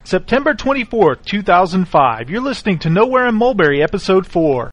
September 24th, 2005. You're listening to Nowhere in Mulberry, Episode 4.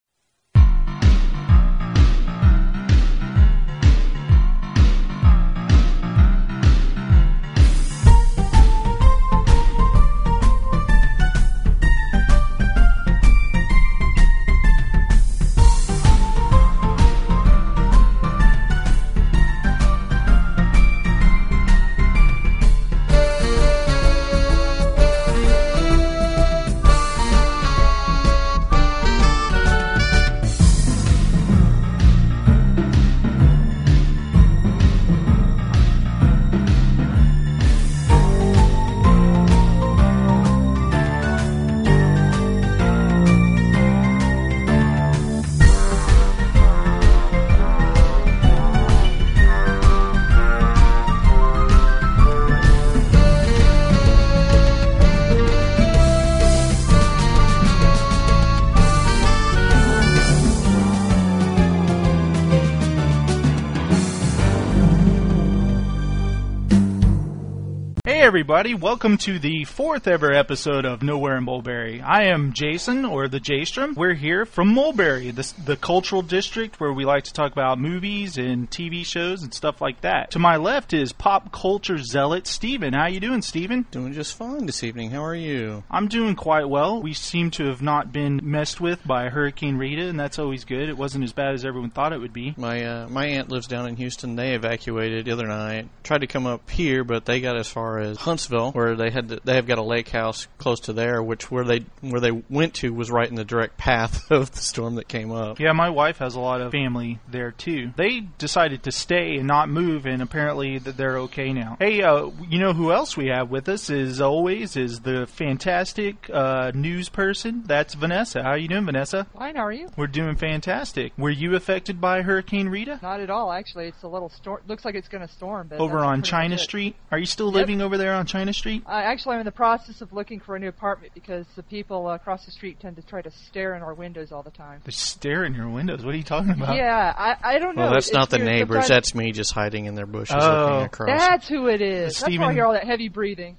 Everybody, welcome to the fourth ever episode of Nowhere in Mulberry. I am Jason, or the J-Strom. We're here from Mulberry, the cultural district where we like to talk about movies and TV shows and stuff like that. To my left is pop culture zealot Steven. How you doing, Steven? Doing just fine this evening. How are you? I'm doing quite well. We seem to have not been messed with by Hurricane Rita, and that's always good. It wasn't as bad as everyone thought it would be. My aunt lives down in Houston. They evacuated the other night. Tried to come up here, but they got as far as Huntsville, where they have got a lake house close to there, which where they went to was right in the direct path of the storm that came up. Yeah, my wife has a lot of family there too. They decided to stay and not move, and apparently they're okay now. Hey, you know who else we have with us? As always, is the fantastic news person. That's Vanessa. How you doing, Vanessa? Fine. How are you? We're doing fantastic. Were you affected by Hurricane Rita? Not at all. Actually, it's a little storm. Looks like it's going to storm. But over on China Street. Are you still living over there on China Street? Actually, I'm in the process of looking for a new apartment because the people across the street tend to try to stare in our windows all the time. They stare in your windows? What are you talking about? Yeah, I don't know. Well, that's not the neighbors. That's me just hiding in their bushes looking across. That's who it is. That's why I hear all that heavy breathing.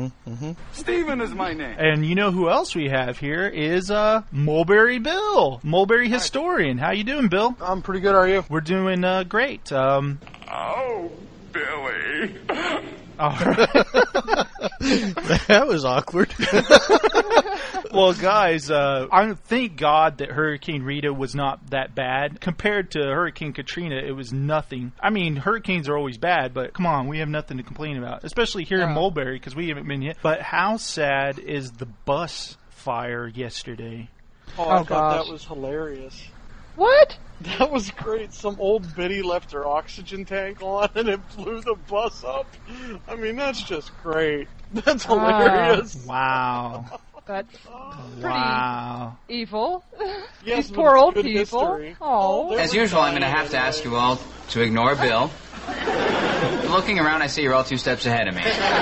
Steven is my name. And you know who else we have here is Mulberry Bill, Mulberry historian. How you doing, Bill? I'm pretty good. How are you? We're doing great. Oh, Billy. All right. That was awkward. Well, guys, I thank God that Hurricane Rita was not that bad. Compared to Hurricane Katrina, it was nothing. I mean, hurricanes are always bad, but come on, we have nothing to complain about, especially here in Mulberry because we haven't been hit. But how sad is the bus fire yesterday? I thought that was hilarious. What? That was great. Some old biddy left her oxygen tank on and it blew the bus up. I mean, that's just great. That's hilarious. Wow. That's pretty evil. Yes, these poor old people. History. Oh. As usual, I'm going to have to ask you all to ignore Bill. Looking around, I see you're all 2 steps ahead of me.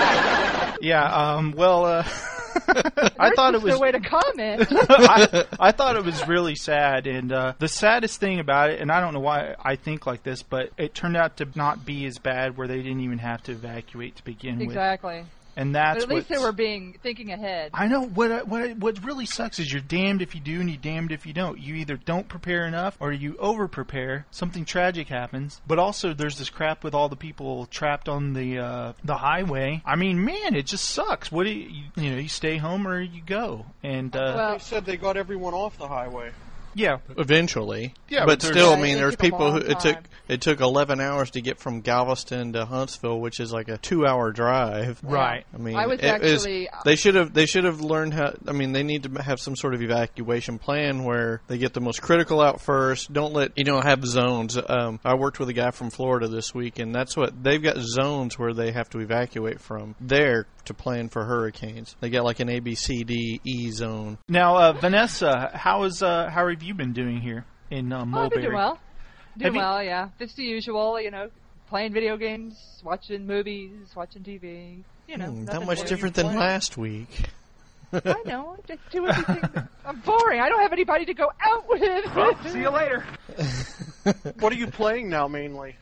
Yeah, well, I thought it was no way to comment. I thought it was really sad, and the saddest thing about it, and I don't know why I think like this, but it turned out to not be as bad where they didn't even have to evacuate to begin with. Exactly. And that's but at least they were thinking ahead. I know. What really sucks is you're damned if you do and you're damned if you don't. You either don't prepare enough or you over-prepare. Something tragic happens. But also there's this crap with all the people trapped on the highway. I mean, man, it just sucks. What do you stay home or you go? And they said they got everyone off the highway. Yeah, eventually. Yeah, but still, I mean, there's people who it took 11 hours to get from Galveston to Huntsville, which is like a 2-hour drive. Right. I mean, they should have learned how. I mean, they need to have some sort of evacuation plan where they get the most critical out first. Don't let have zones. I worked with a guy from Florida this week, and that's what they've got, zones where they have to evacuate from there to plan for hurricanes. They got like an A, B, C, D, E zone. Now, Vanessa, how have you been doing here in Mulberry? I've been doing well. Well, yeah. It's the usual, playing video games, watching movies, watching TV. Not much different than last week. I know. Just do everything. I'm boring. I don't have anybody to go out with. Well, see you later. What are you playing now, mainly?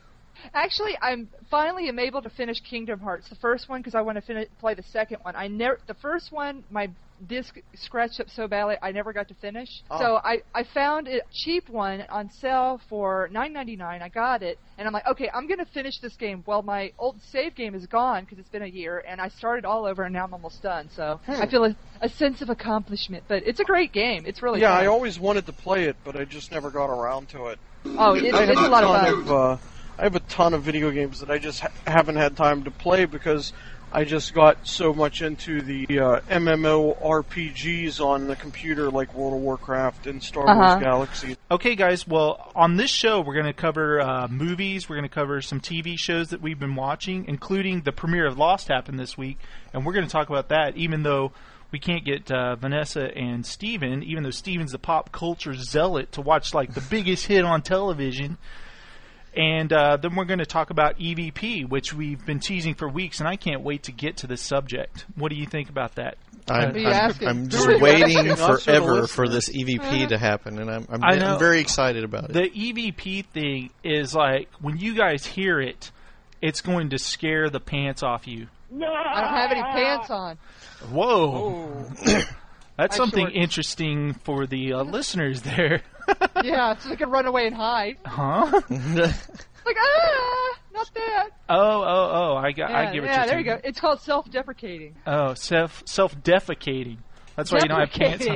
Actually, I'm finally able to finish Kingdom Hearts, the first one, because I want to play the second one. The first one, my disc scratched up so badly I never got to finish. Oh. So I found a cheap one on sale for $9.99. I got it, and I'm like, okay, I'm going to finish this game. Well, my old save game is gone because it's been a year, and I started all over, and now I'm almost done. So I feel a sense of accomplishment. But it's a great game. It's really fun. I always wanted to play it, but I just never got around to it. Oh, it's a lot of fun. I have a ton of video games that I just haven't had time to play because I just got so much into the MMORPGs on the computer, like World of Warcraft and Star Wars Galaxy. Okay, guys, well, on this show, we're going to cover movies, we're going to cover some TV shows that we've been watching, including the premiere of Lost happened this week, and we're going to talk about that, even though we can't get Vanessa and Steven, even though Steven's the pop culture zealot, to watch, like, the biggest hit on television. And then we're going to talk about EVP, which we've been teasing for weeks, and I can't wait to get to this subject. What do you think about that? I'm just waiting forever for this EVP to happen, and I'm very excited about it. The EVP thing is like, when you guys hear it, it's going to scare the pants off you. No! I don't have any pants on. Whoa. That's something interesting for the listeners there. Yeah, so they can run away and hide. Huh? Like, not that. Oh, I get what you're saying. Yeah, there you go. It's called self-deprecating. Oh, self-defecating. That's why you don't have pants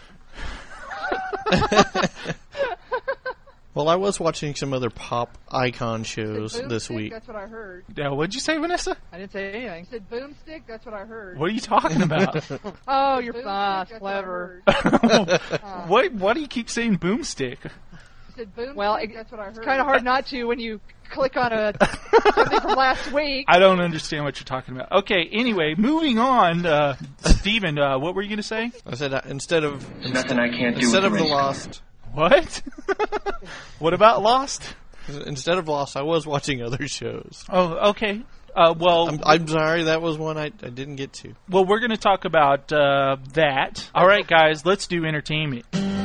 on. Well, I was watching some other pop icon shows this week. That's what I heard. Yeah, what'd you say, Vanessa? I didn't say anything. I said boomstick. That's what I heard. What are you talking about? Oh, you're fast, clever. Why do you keep saying boomstick? I said boomstick. Well, that's what I heard. It's kind of hard not to when you click on something from last week. I don't understand what you're talking about. Okay, anyway, moving on. Steven, what were you going to say? I said instead of the Lost. What? What about Lost? Instead of Lost, I was watching other shows. Oh, okay. Well, I'm sorry, that was one I didn't get to. Well, we're going to talk about that. All right, guys, let's do entertainment.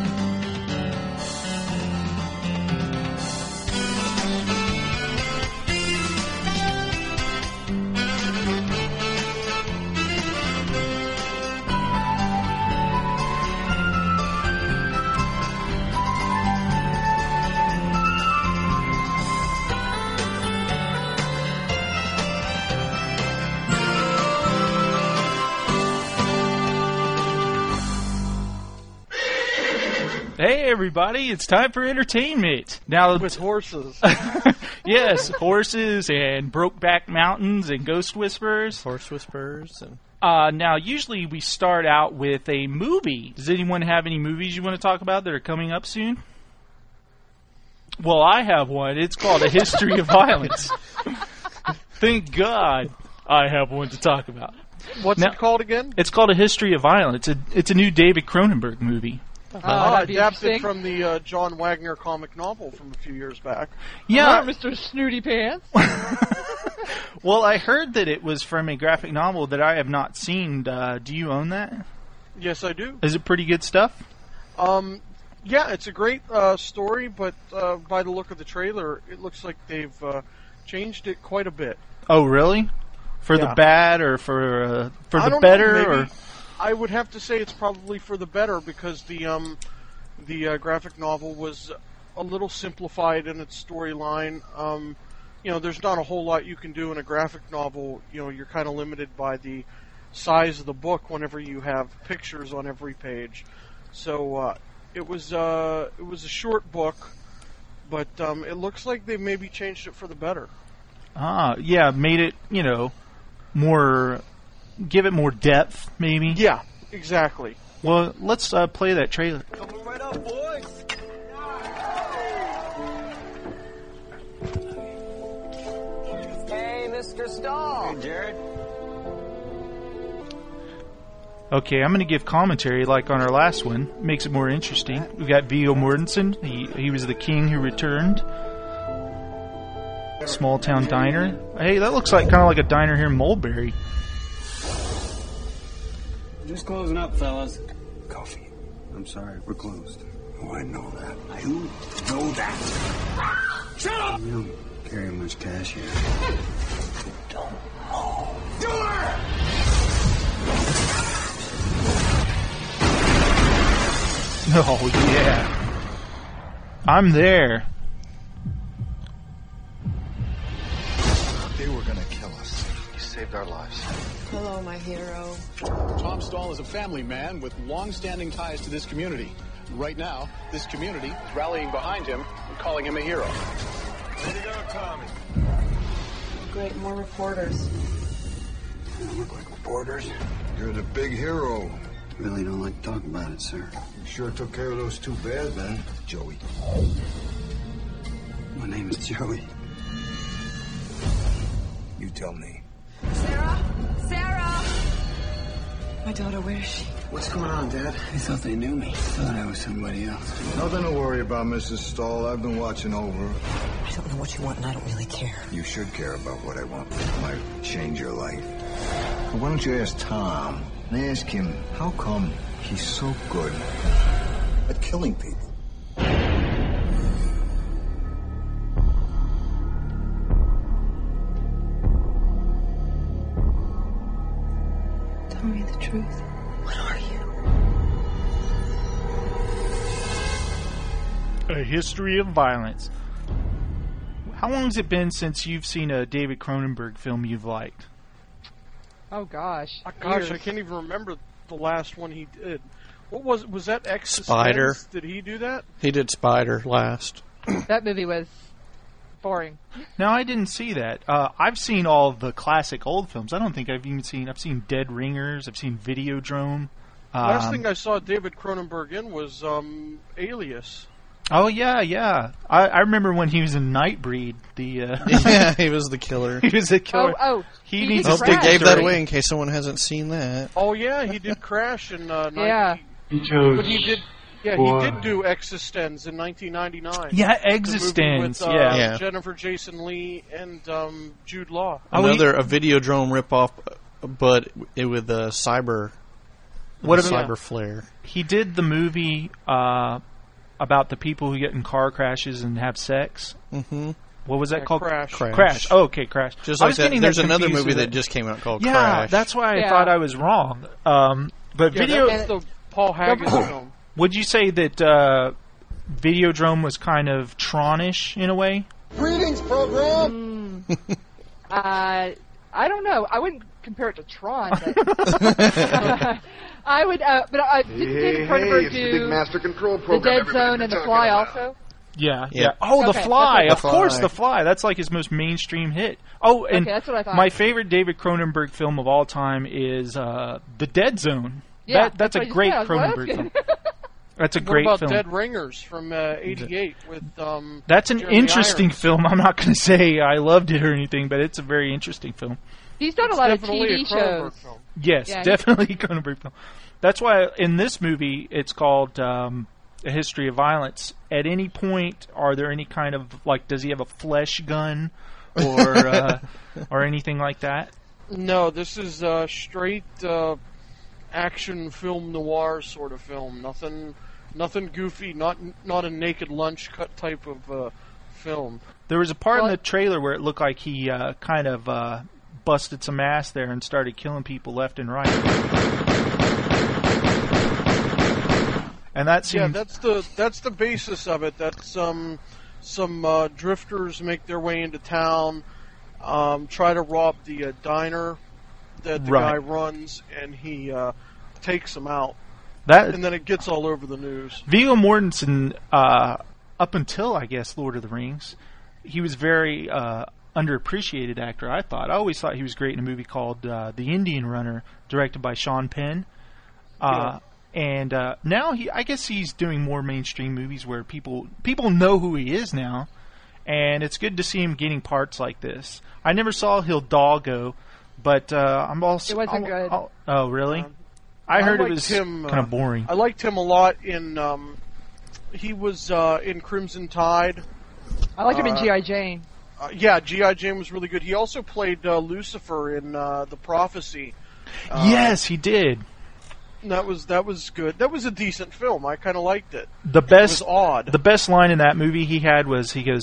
Hey everybody, it's time for entertainment. Now with horses. Yes, horses and Brokeback Mountains and Ghost Whisperers. Horse Whisperers. And now, usually we start out with a movie. Does anyone have any movies you want to talk about that are coming up soon? Well, I have one. It's called A History of Violence. Thank God I have one to talk about. What's it called again? It's called A History of Violence. It's a new David Cronenberg movie. Adapted from the John Wagner comic novel from a few years back. Yeah. Mr. Snooty Pants. Well, I heard that it was from a graphic novel that I have not seen. Do you own that? Yes, I do. Is it pretty good stuff? Yeah, it's a great story, but by the look of the trailer, it looks like they've changed it quite a bit. Oh, really? For the bad or for the better? Or I would have to say it's probably for the better because the graphic novel was a little simplified in its storyline. There's not a whole lot you can do in a graphic novel. You're kind of limited by the size of the book whenever you have pictures on every page. So it was a short book, but it looks like they maybe changed it for the better. Yeah, made it more. Give it more depth, maybe? Yeah, exactly. Well, let's play that trailer. Coming right up, boys! Hey, Mr. Stahl! Hey, Jared. Okay, I'm going to give commentary like on our last one. Makes it more interesting. We've got Viggo Mortensen. He was the king who returned. Small town diner. Hey, that looks like kind of like a diner here in Mulberry. Just closing up, fellas. Coffee. I'm sorry, we're closed. Oh, I know that. You know that. Shut up! You don't carry much cash here. Don't move. Door! Oh, yeah. I'm there. They were gonna kill us. You saved our lives. Hello, my hero. Tom Stahl is a family man with long-standing ties to this community. Right now, this community is rallying behind him and calling him a hero. Way to go, Tommy. Great, more reporters. You don't look like reporters. You're the big hero. Really don't like to talk about it, sir. You sure took care of those two bad men, Joey. My name is Joey. You tell me. Sarah? Sarah! My daughter, where is she? What's going on, Dad? They thought they knew me. Thought I was somebody else. Nothing to worry about, Mrs. Stahl. I've been watching over. I don't know what you want, and I don't really care. You should care about what I want. It might change your life. But why don't you ask Tom and ask him how come he's so good at killing people? Tell me the truth. What are you? A History of Violence. How long has it been since you've seen a David Cronenberg film you've liked? Oh gosh. Gosh, I can't even remember the last one he did. What was that? Existence? Spider. Did he do that? He did Spider last. That movie was boring. No, I didn't see that. I've seen all the classic old films. I don't think I've seen Dead Ringers. I've seen Videodrome. Last thing I saw David Cronenberg in was Alias. Oh yeah. I remember when he was in Nightbreed. Yeah, he was the killer. He was the killer. He needs did a They Crash. gave that away in case someone hasn't seen that. Oh yeah, he did Crash in Yeah. He chose. But he did. Yeah, he did do Existence in 1999. Yeah, The Existence. movie with, Yeah. Jennifer Jason Leigh and Jude Law. Oh, Another a Videodrome ripoff, but with a cyber. What with about- cyber flare? He did the movie about the people who get in car crashes and have sex. Mm-hmm. What was that Yeah, called? Crash. Oh, okay, Crash. Just I like was that. getting There's that another confused movie with that just came out called Yeah, Crash. that's why I Yeah. thought I was wrong. But Yeah, video. that was the Paul Haggis film. Would you say that Videodrome was kind of Tron-ish in a way? Greetings, program! I don't know. I wouldn't compare it to Tron. But I would. But did Cronenberg it's the Big do Master Control The program. Dead Zone and The Fly also? Yeah. Yeah. Oh, Okay, The that's Fly. what I Of course, thought. The Fly. That's like his most mainstream hit. Oh, and Okay, that's what I thought. my favorite David Cronenberg film of all time is The Dead Zone. Yeah, That's a what I just great said. I was like, Cronenberg that's film. good. That's a What great about film. Dead Ringers from '88 with That's an Jeremy interesting Irons? film. I'm not going to say I loved it or anything, but it's a very interesting film. He's done a It's lot of definitely TV a Cronenberg shows. film. Yes, Yeah, definitely Cronenberg film. That's why in this movie it's called A History of Violence. At any point, are there any kind of like? Does he have a flesh gun, or anything like that? No, this is straight action film noir sort of film. Nothing goofy. Not a Naked Lunch cut type of film. There was a part in the trailer where it looked like he kind of busted some ass there and started killing people left and right. And that seems that's the basis of it. That's some drifters make their way into town, try to rob the diner that the guy runs, and he takes them out. And then it gets all over the news. Viggo Mortensen, up until I guess Lord of the Rings, he was very underappreciated actor. I always thought he was great in a movie called The Indian Runner, directed by Sean Penn. And now I guess he's doing more mainstream movies where people know who he is now, and it's good to see him getting parts like this. I never saw Hidalgo, but I'm also. It wasn't good. Oh, really? I heard it was kind of boring. I liked him a lot in. He was in Crimson Tide. I liked him in G.I. Jane. Yeah, G.I. Jane was really good. He also played Lucifer in The Prophecy. Yes, he did. That was good. That was a decent film. I kind of liked it. The best, it was odd. The best line in that movie he had was, he goes,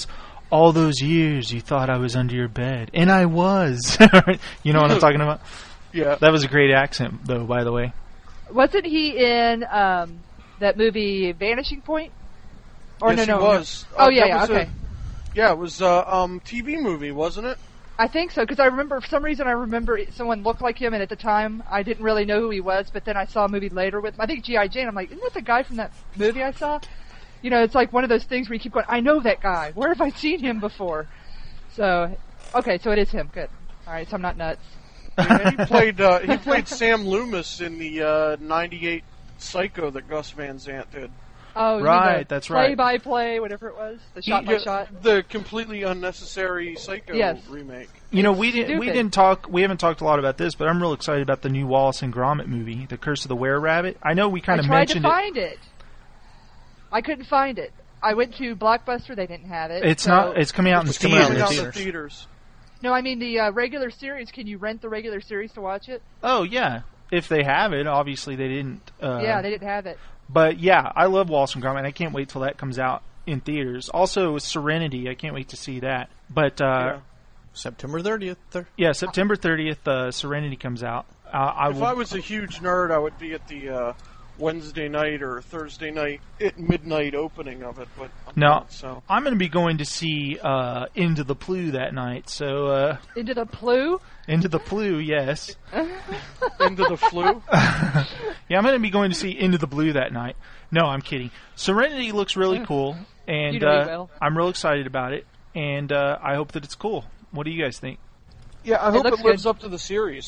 all those years you thought I was under your bed. And I was. You know what I'm talking about? Yeah. That was a great accent, though, by the way. Wasn't he in that movie Vanishing Point? Or yes, no, he was. Oh, yeah, okay. Yeah, it was a TV movie, wasn't it? I think so, because I remember, for some reason, someone looked like him, and at the time, I didn't really know who he was, but then I saw a movie later with him. I think G.I. Jane. I'm like, isn't that the guy from that movie I saw? You know, it's like one of those things where you keep going, I know that guy. Where have I seen him before? So, okay, so it is him. Good. All right, so I'm not nuts. Yeah, he played Sam Loomis in the 98 Psycho that Gus Van Sant did. Oh, right, that's right. Play-by-play, whatever it was, the shot-by-shot. The completely unnecessary Psycho remake. You know, we haven't talked a lot about this, but I'm real excited about the new Wallace and Gromit movie, The Curse of the Were-Rabbit. I know we kind of mentioned it. I tried to find it. I couldn't find it. I went to Blockbuster, they didn't have it. It's coming out in theaters. No, I mean the regular series. Can you rent the regular series to watch it? Oh, yeah. If they have it. Obviously, they didn't. Yeah, they didn't have it. But, yeah, I love Wallace and Gromit. I can't wait till that comes out in theaters. Also, Serenity. I can't wait to see that. But September 30th. Yeah, September 30th, Serenity comes out. If I was a huge nerd, I would be at the Wednesday night or Thursday night at midnight opening of it. But I'm going to be going to see Into the Plu that night. So Into the Plu? Into the Plu, yes. Into the Flu? Yeah, I'm going to be going to see Into the Blue that night. No, I'm kidding. Serenity looks really cool, and I'm real excited about it, and I hope that it's cool. What do you guys think? Yeah, I hope it lives up to the series.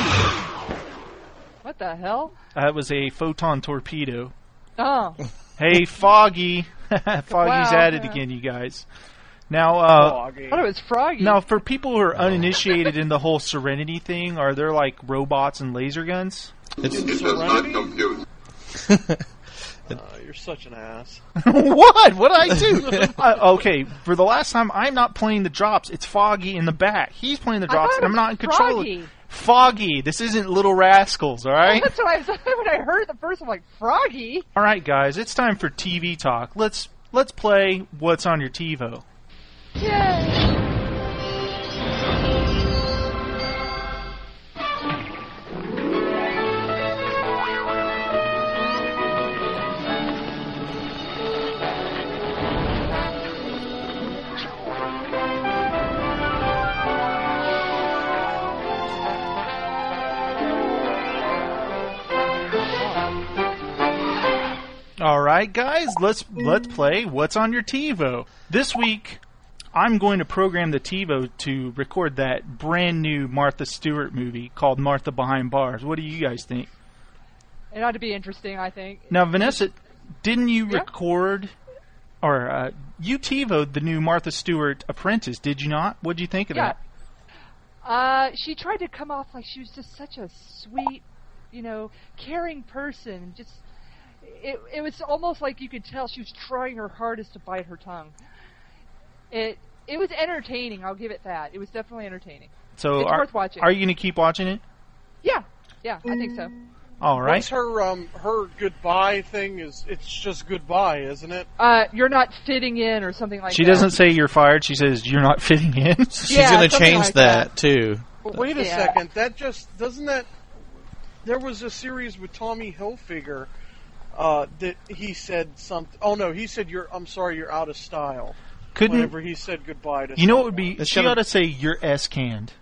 What the hell? That was a photon torpedo. Oh. Hey, Foggy. Foggy's at it again, you guys. Now, I thought it was Froggy. Now, for people who are uninitiated in the whole Serenity thing, are there like robots and laser guns? Serenity? You're such an ass. What? What'd I do? Okay, for the last time, I'm not playing the drops. It's Foggy in the back. He's playing the drops, and I'm not in control. Froggy. Foggy. This isn't Little Rascals, all right? Well, that's what I said when I heard the first one. I'm like, Froggy? All right, guys, it's time for TV talk. Let's play What's on Your TiVo. Yay! All right, guys, let's play What's on Your TiVo. This week, I'm going to program the TiVo to record that brand new Martha Stewart movie called Martha Behind Bars. What do you guys think? It ought to be interesting, I think. Now, Vanessa, didn't you record, or you TiVo'd the new Martha Stewart Apprentice, did you not? What did you think of that? She tried to come off like she was just such a sweet, caring person. Just, it was almost like you could tell she was trying her hardest to bite her tongue. It was entertaining. I'll give it that. It was definitely entertaining. So it's worth watching. Are you going to keep watching it? Yeah, I think so. All right. What's her goodbye thing? It's just goodbye, isn't it? You're not fitting in or something like that. She doesn't say you're fired. She says you're not fitting in. She's going to change like that too. But wait a second. That just doesn't that. There was a series with Tommy Hilfiger that he said something. Oh no, he said I'm sorry, you're out of style. Whenever he said goodbye to what would be? She ought to say you're S-canned.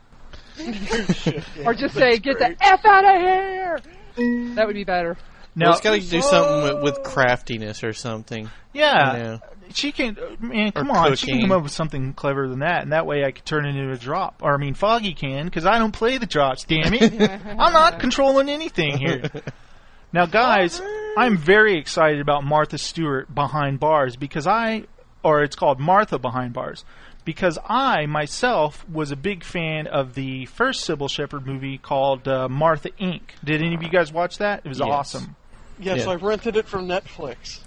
Or just say get the F out of here. That would be better. Now it's got to do something with craftiness or something. Yeah, she can. Man, come on, she can come up with something clever than that, and that way I could turn it into a drop. Or Foggy can, because I don't play the drops. Damn it, I'm not controlling anything here. Now, guys, I'm very excited about Martha Stewart Behind Bars because it's called Martha Behind Bars, because I, myself, was a big fan of the first Sybil Shepherd movie called Martha, Inc. Did any of you guys watch that? It was awesome. Yes, I rented it from Netflix.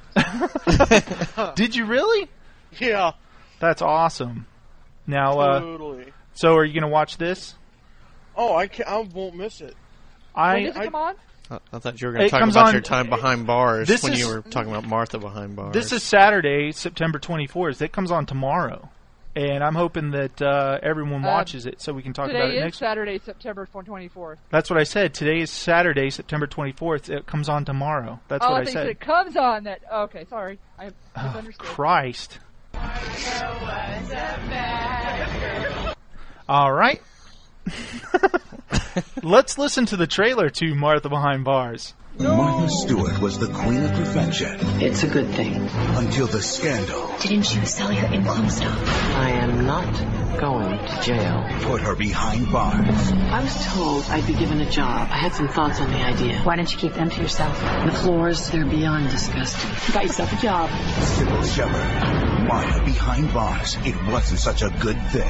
Did you really? Yeah. That's awesome. Now, totally. So are you going to watch this? Oh, I won't miss it. When does it come on? I thought you were going to talk about your time behind bars you were talking about Martha Behind Bars. This is Saturday, September 24th. It comes on tomorrow. And I'm hoping that everyone watches it so we can talk about it next. Today is Saturday, September 24th. That's what I said. Today is Saturday, September 24th. It comes on tomorrow. That's what I said. It comes on that. Okay, sorry. I misunderstood. Christ. All right. Let's listen to the trailer to Martha Behind Bars. Martha Stewart was the queen of perfection. It's a good thing. Until the scandal. Didn't you sell your in-club stuff? I am not going to jail. Put her behind bars. I was told I'd be given a job. I had some thoughts on the idea. Why don't you keep them to yourself? The floors, they're beyond disgusting. You got yourself a job. Sybil Shepherd. Martha Behind Bars. It wasn't such a good thing.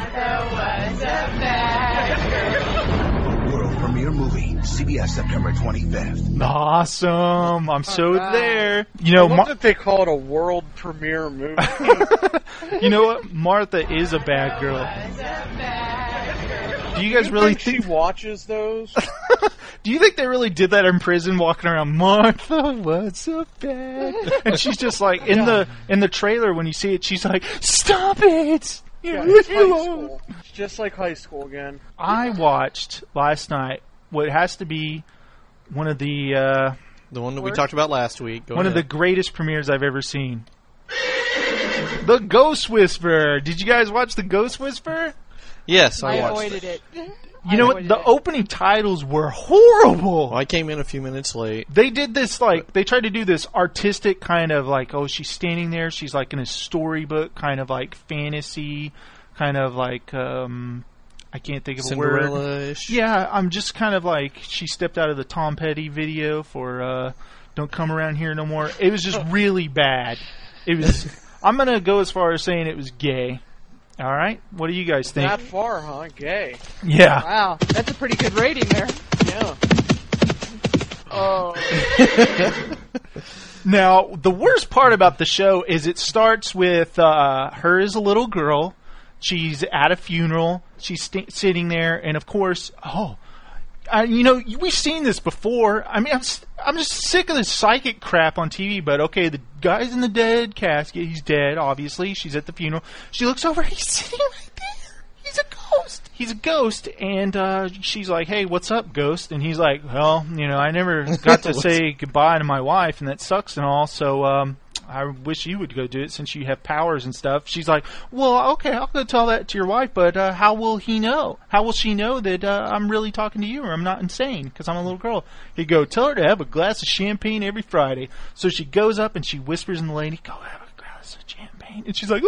World premiere movie, CBS September 25th. Awesome! I'm so there. You know, what did they call it? A world premiere movie? You know what? Martha is a bad girl. Do you guys really think she watches those? Do you think they really did that in prison, walking around? Martha was so bad, and she's just like in the trailer when you see it, she's like, "Stop it!" Yeah, it's high school. It's just like high school again. I watched last night what has to be one of the one that we talked about last week. One of the greatest premieres I've ever seen. The Ghost Whisperer. Did you guys watch The Ghost Whisperer? Yes, I watched avoided it. You know what? The opening titles were horrible. Well, I came in a few minutes late. They did this, they tried to do this artistic kind of oh, she's standing there. She's like in a storybook, kind of like fantasy, kind of like, I can't think of a word. Cinderella-ish. Yeah, I'm just kind of like, she stepped out of the Tom Petty video for Don't Come Around Here No More. It was just really bad. It was, I'm going to go as far as saying it was gay. All right, what do you guys think? That far, huh? Gay. Yeah. Wow, that's a pretty good rating there. Yeah. Oh. Now, the worst part about the show is it starts with her as a little girl. She's at a funeral. She's sitting there, and of course, we've seen this before. I mean, I'm just sick of this psychic crap on TV. But okay, the guy's in the dead casket. He's dead, obviously. She's at the funeral. She looks over. He's sitting right there. He's a ghost. He's a ghost, and she's like, "Hey, what's up, ghost?" And he's like, "Well, I never got to say goodbye to my wife, and that sucks and all. So, I wish you would go do it since you have powers and stuff." She's like, "Well, okay, I'll go tell that to your wife, but how will he know? How will she know that I'm really talking to you or I'm not insane because I'm a little girl?" He'd go, "Tell her to have a glass of champagne every Friday." So she goes up and she whispers in the lady, "Go have a glass of champagne." And she's like,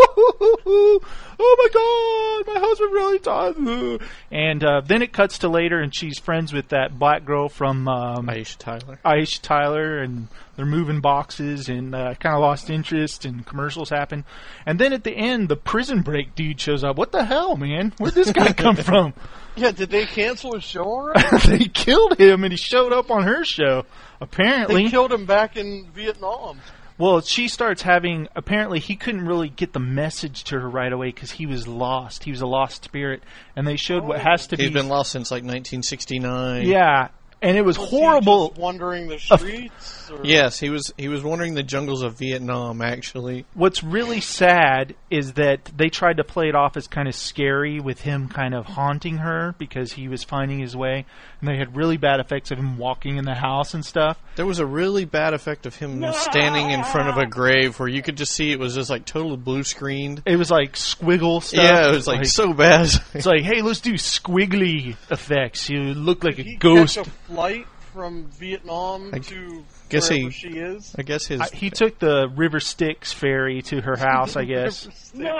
"Oh my God, my husband really died." And then it cuts to later and she's friends with that black girl from Aisha Tyler, and they're moving boxes and kind of lost interest, and commercials happen. And then at the end, the Prison Break dude shows up. What the hell, man? Where'd this guy come from? Yeah, did they cancel his show already? They killed him, and he showed up on her show. Apparently. They killed him back in Vietnam. Well, she starts having, apparently he couldn't really get the message to her right away because he was lost. He was a lost spirit. And they showed what has to be... He's been lost since like 1969. Yeah. And it was horrible. He just wandering the streets? Yes, he was wandering the jungles of Vietnam, actually. What's really sad is that they tried to play it off as kind of scary with him kind of haunting her because he was finding his way. And they had really bad effects of him walking in the house and stuff. There was a really bad effect of him standing in front of a grave where you could just see it was just like total blue screened. It was like squiggle stuff. Yeah, it was like so bad. It's like, hey, let's do squiggly effects. You look like a ghost. Catch a flight from Vietnam to wherever she is? I guess he took the River Styx ferry to her house, I guess.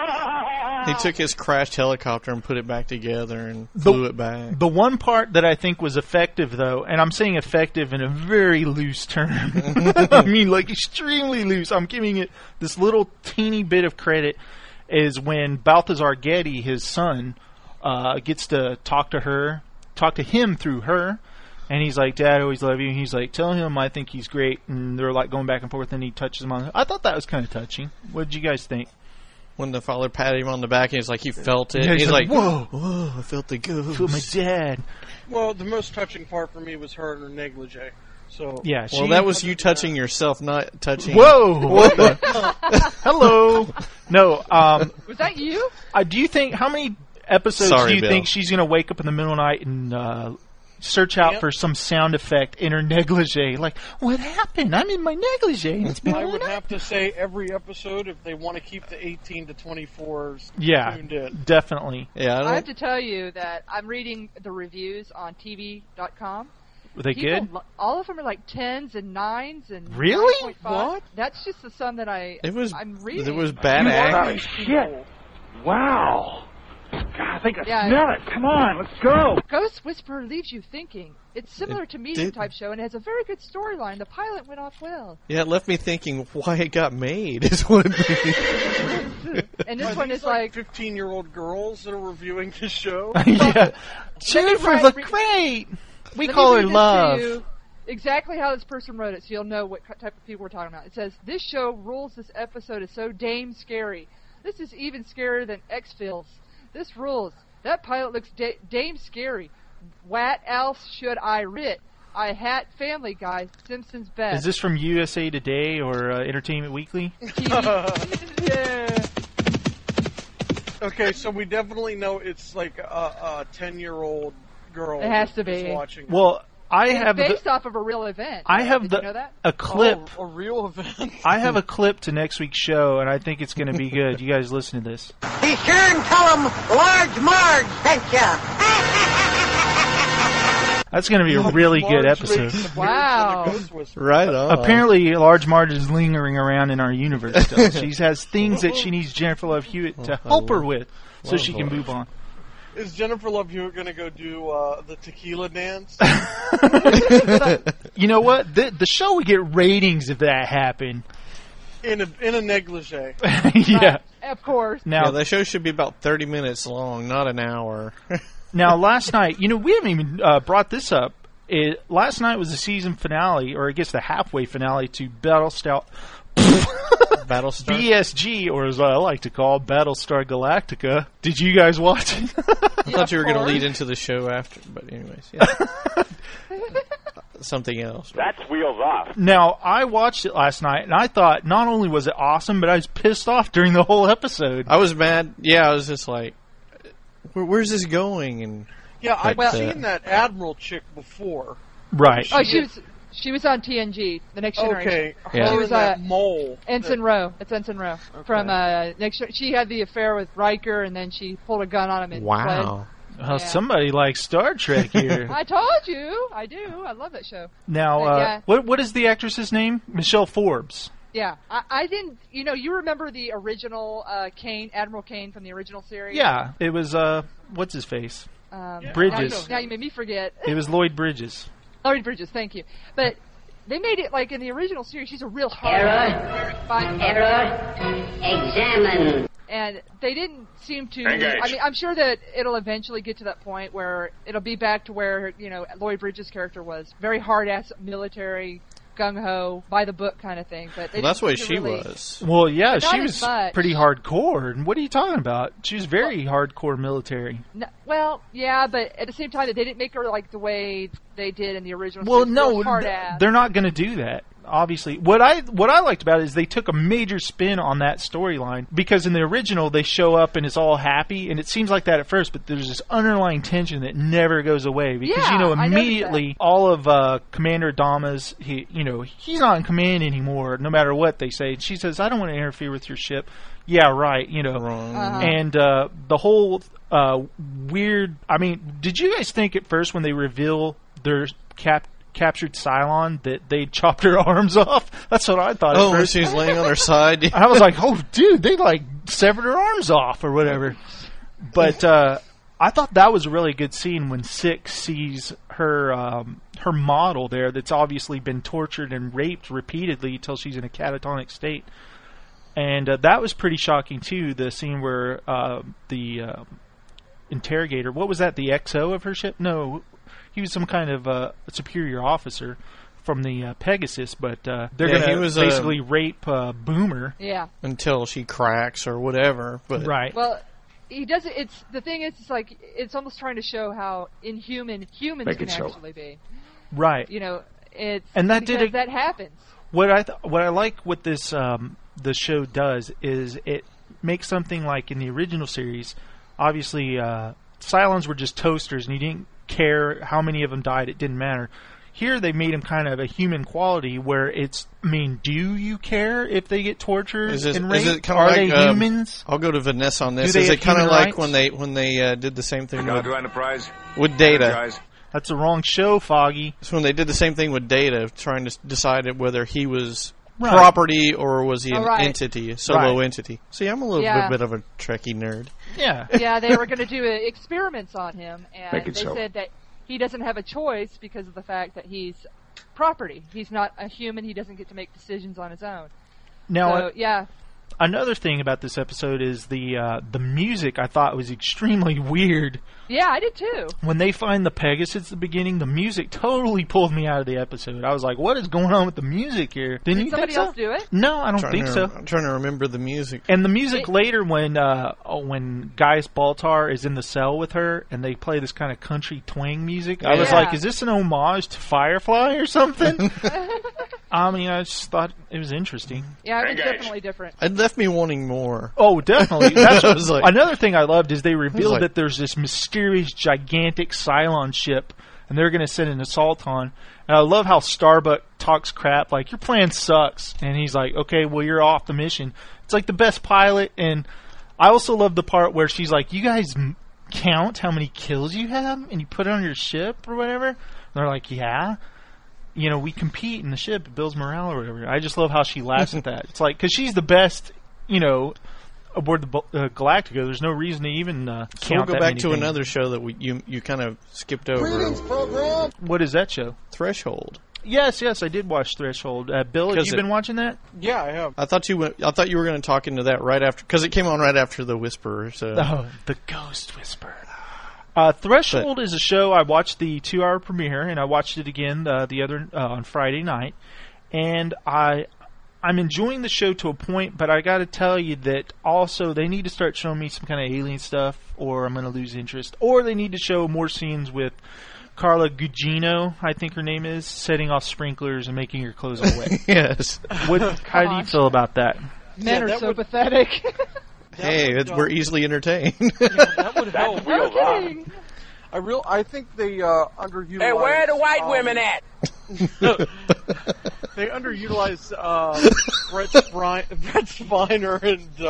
He took his crashed helicopter and put it back together and flew it back. The one part that I think was effective, though, and I'm saying effective in a very loose term. I mean, like extremely loose. I'm giving it this little teeny bit of credit, is when Balthazar Getty, his son, gets to talk to him through her. And he's like, "Dad, I always love you." And he's like, "Tell him I think he's great." And they're like going back and forth, and he touches him on. I thought that was kind of touching. What did you guys think? When the father patted him on the back, and he's like, he felt it. Yeah, he's like, whoa, I felt the ghost. I feel my dad. Well, the most touching part for me was her and her negligee. So Yeah. Well, that was you touching yourself, not touching. Whoa! What the? Hello. No. Was that you? Do you think how many episodes Sorry, do you Bill. think she's going to wake up in the middle of the night and search out for some sound effect in her negligee? Like, what happened? I'm in my negligee. And it's been I all would night. have to say every episode if they want to keep the 18 to 24s tuned in. Definitely. Yeah, I have to tell you that I'm reading the reviews on TV.com. Were they People, good? All of them are like 10s and 9s and Really? 9.5. What? That's just the sum that I'm reading. It was bad acting. Shit. Wow. God, I think I Yeah. smell it. Come on, let's go. Ghost Whisperer leaves you thinking. It's similar to Medium did. type show and has a very good storyline. The pilot went off well. Yeah, it left me thinking why it got made is what it means. And this Are one these is like 15-year-old girls that are reviewing the show. Yeah. Jennifer looked great. We call her Love. Exactly how this person wrote it, so you'll know what type of people we're talking about. It says, "This show rules. This episode is so damn scary. This is even scarier than X-Files. This rules. That pilot looks damn scary. What else should I writ? I hat Family Guy, Simpsons best." Is this from USA Today or Entertainment Weekly? Yeah. Okay, so we definitely know it's like a 10-year-old girl. It has to that's be. watching. Well, I It's have based off of a real event. I have Did the you know that? a clip. Oh, a real event. I have a clip to next week's show, and I think it's going to be good. You guys listen to this. Be sure and tell them Large Marge sent ya. That's going to be a really good episode. Wow. Right on. Apparently, Large Marge is lingering around in our universe still. She has things that she needs Jennifer Love Hewitt to help her with so she can move on. Is Jennifer Love Hewitt going to go do the tequila dance? You know what? The show would get ratings if that happened. In a negligee. Yeah. Of course. Now, that show should be about 30 minutes long, not an hour. Now, last night, we haven't even brought this up. Last night was the season finale, or I guess the halfway finale to Battlestar BSG, or as I like to call Battlestar Galactica. Did you guys watch it? I thought you were going to lead into the show after, but anyways, yeah. Something else. That's wheels off. Now, I watched it last night, and I thought not only was it awesome, but I was pissed off during the whole episode. I was mad. Yeah, I was just like, where's this going? And yeah, I've seen that Admiral chick before. Right. Oh, she was on TNG, The Next Generation. Okay, yeah. She was that mole. Ensign Rowe. It's Ensign Rowe from Next. She had the affair with Riker, and then she pulled a gun on him and fled. Somebody likes Star Trek here. I told you, I do. I love that show. Now, what is the actress's name? Michelle Forbes. Yeah, I didn't. You remember the original Kane, Admiral Kane from the original series? Yeah, it was what's his face? Bridges. Now you made me forget. It was Lloyd Bridges. Lloyd Bridges, thank you. But they made it like in the original series. She's a real hard. Error. Examine. And they didn't seem to. Engage. I mean, I'm sure that it'll eventually get to that point where it'll be back to where Lloyd Bridges' character was very hard ass military, gung ho, by the book kind of thing. But that's the way she really, was. Well, yeah, But not she as was much. pretty hardcore. And what are you talking about? She was very hardcore military. No, well, yeah, but at the same time, they didn't make her like the way they did in the original. Well, series, no, real hard ass. they're not going to do that. Obviously, what I liked about it is they took a major spin on that storyline, because in the original they show up and it's all happy, and it seems like that at first, but there's this underlying tension that never goes away, because Yeah, I noticed immediately all of Commander Adama's he's not in command anymore, no matter what they say. She says, "I don't want to interfere with your ship." Yeah, right. Wrong. And the whole weird. I mean, did you guys think at first when they reveal their captured Cylon that they chopped her arms off? That's what I thought at first. She was laying on her side. I was like, oh, dude, they like severed her arms off or whatever. But I thought that was a really good scene when Six sees her her model there that's obviously been tortured and raped repeatedly until she's in a catatonic state. And that was pretty shocking, too, the scene where the interrogator, what was that, the XO of her ship? No, he was some kind of superior officer from the Pegasus, but they're going to basically rape Boomer. Yeah. Until she cracks or whatever. But right. Well, he does it. It's the thing is, it's like it's almost trying to show how inhuman humans can actually be. Right. And that because that happens. What I like what this the show does is it makes something like in the original series, obviously Cylons were just toasters and you didn't care how many of them died, it didn't matter. Here they made them kind of a human quality where it's, I mean, do you care if they get tortured and raped? Is it kind Are of they like, humans? I'll go to Vanessa on this. Do they Is it have kind of human like rights? when they did the same thing Enterprise with Data? That's the wrong show, Foggy. So when they did the same thing with Data, trying to decide whether he was Right. property or was he an right. entity, a solo Right. entity. See, I'm a little bit of a Trekkie nerd. Yeah. Yeah, they were going to do experiments on him, and Make they it so. said that he doesn't have a choice because of the fact that he's property. He's not a human. He doesn't get to make decisions on his own. Now, So, yeah. Another thing about this episode is the music. I thought was extremely weird. Yeah, I did too. When they find the Pegasus at the beginning, the music totally pulled me out of the episode. I was like, "What is going on with the music here?" Didn't you somebody think so? else do it? No, I don't think so. I'm trying to remember the music. And the music later when Gaius Baltar is in the cell with her and they play this kind of country twang music, I was Yeah. like, "Is this an homage to Firefly or something?" I mean, I just thought it was interesting. Yeah, it was definitely different. It left me wanting more. Oh, definitely. That's I was like- another thing I loved is they revealed like- that there's this mysterious, gigantic Cylon ship, and they're going to send an assault on. And I love how Starbuck talks crap, like, your plan sucks. And he's like, okay, well, you're off the mission. It's like the best pilot. And I also love the part where she's like, you guys count how many kills you have and you put it on your ship or whatever? And they're like, yeah. You know, we compete in the ship. It builds morale or whatever. I just love how she laughs at that. It's like, because she's the best, you know, aboard the Galactica. There's no reason to even count So we'll go that back many to things. another show that you kind of skipped over. program. What is that show? Threshold. Yes, I did watch Threshold. Bill, have 'Cause you it- been watching that? Yeah, I have. I thought you were going to talk into that right after, because it came on right after The Whisperer. So Oh, The Ghost Whisperer. Threshold is a show. I watched the 2-hour premiere, and I watched it again the other on Friday night. And I'm enjoying the show to a point, but I got to tell you that also they need to start showing me some kind of alien stuff, or I'm going to lose interest. Or they need to show more scenes with Carla Gugino, I think her name is, setting off sprinklers and making her clothes all wet. Yes. How do you feel about that? Men are that so would- pathetic. hey, we're easly entertained. That would help. No kidding. I think they underutilize. Hey, where are the white women at? They underutilize Brett Spiner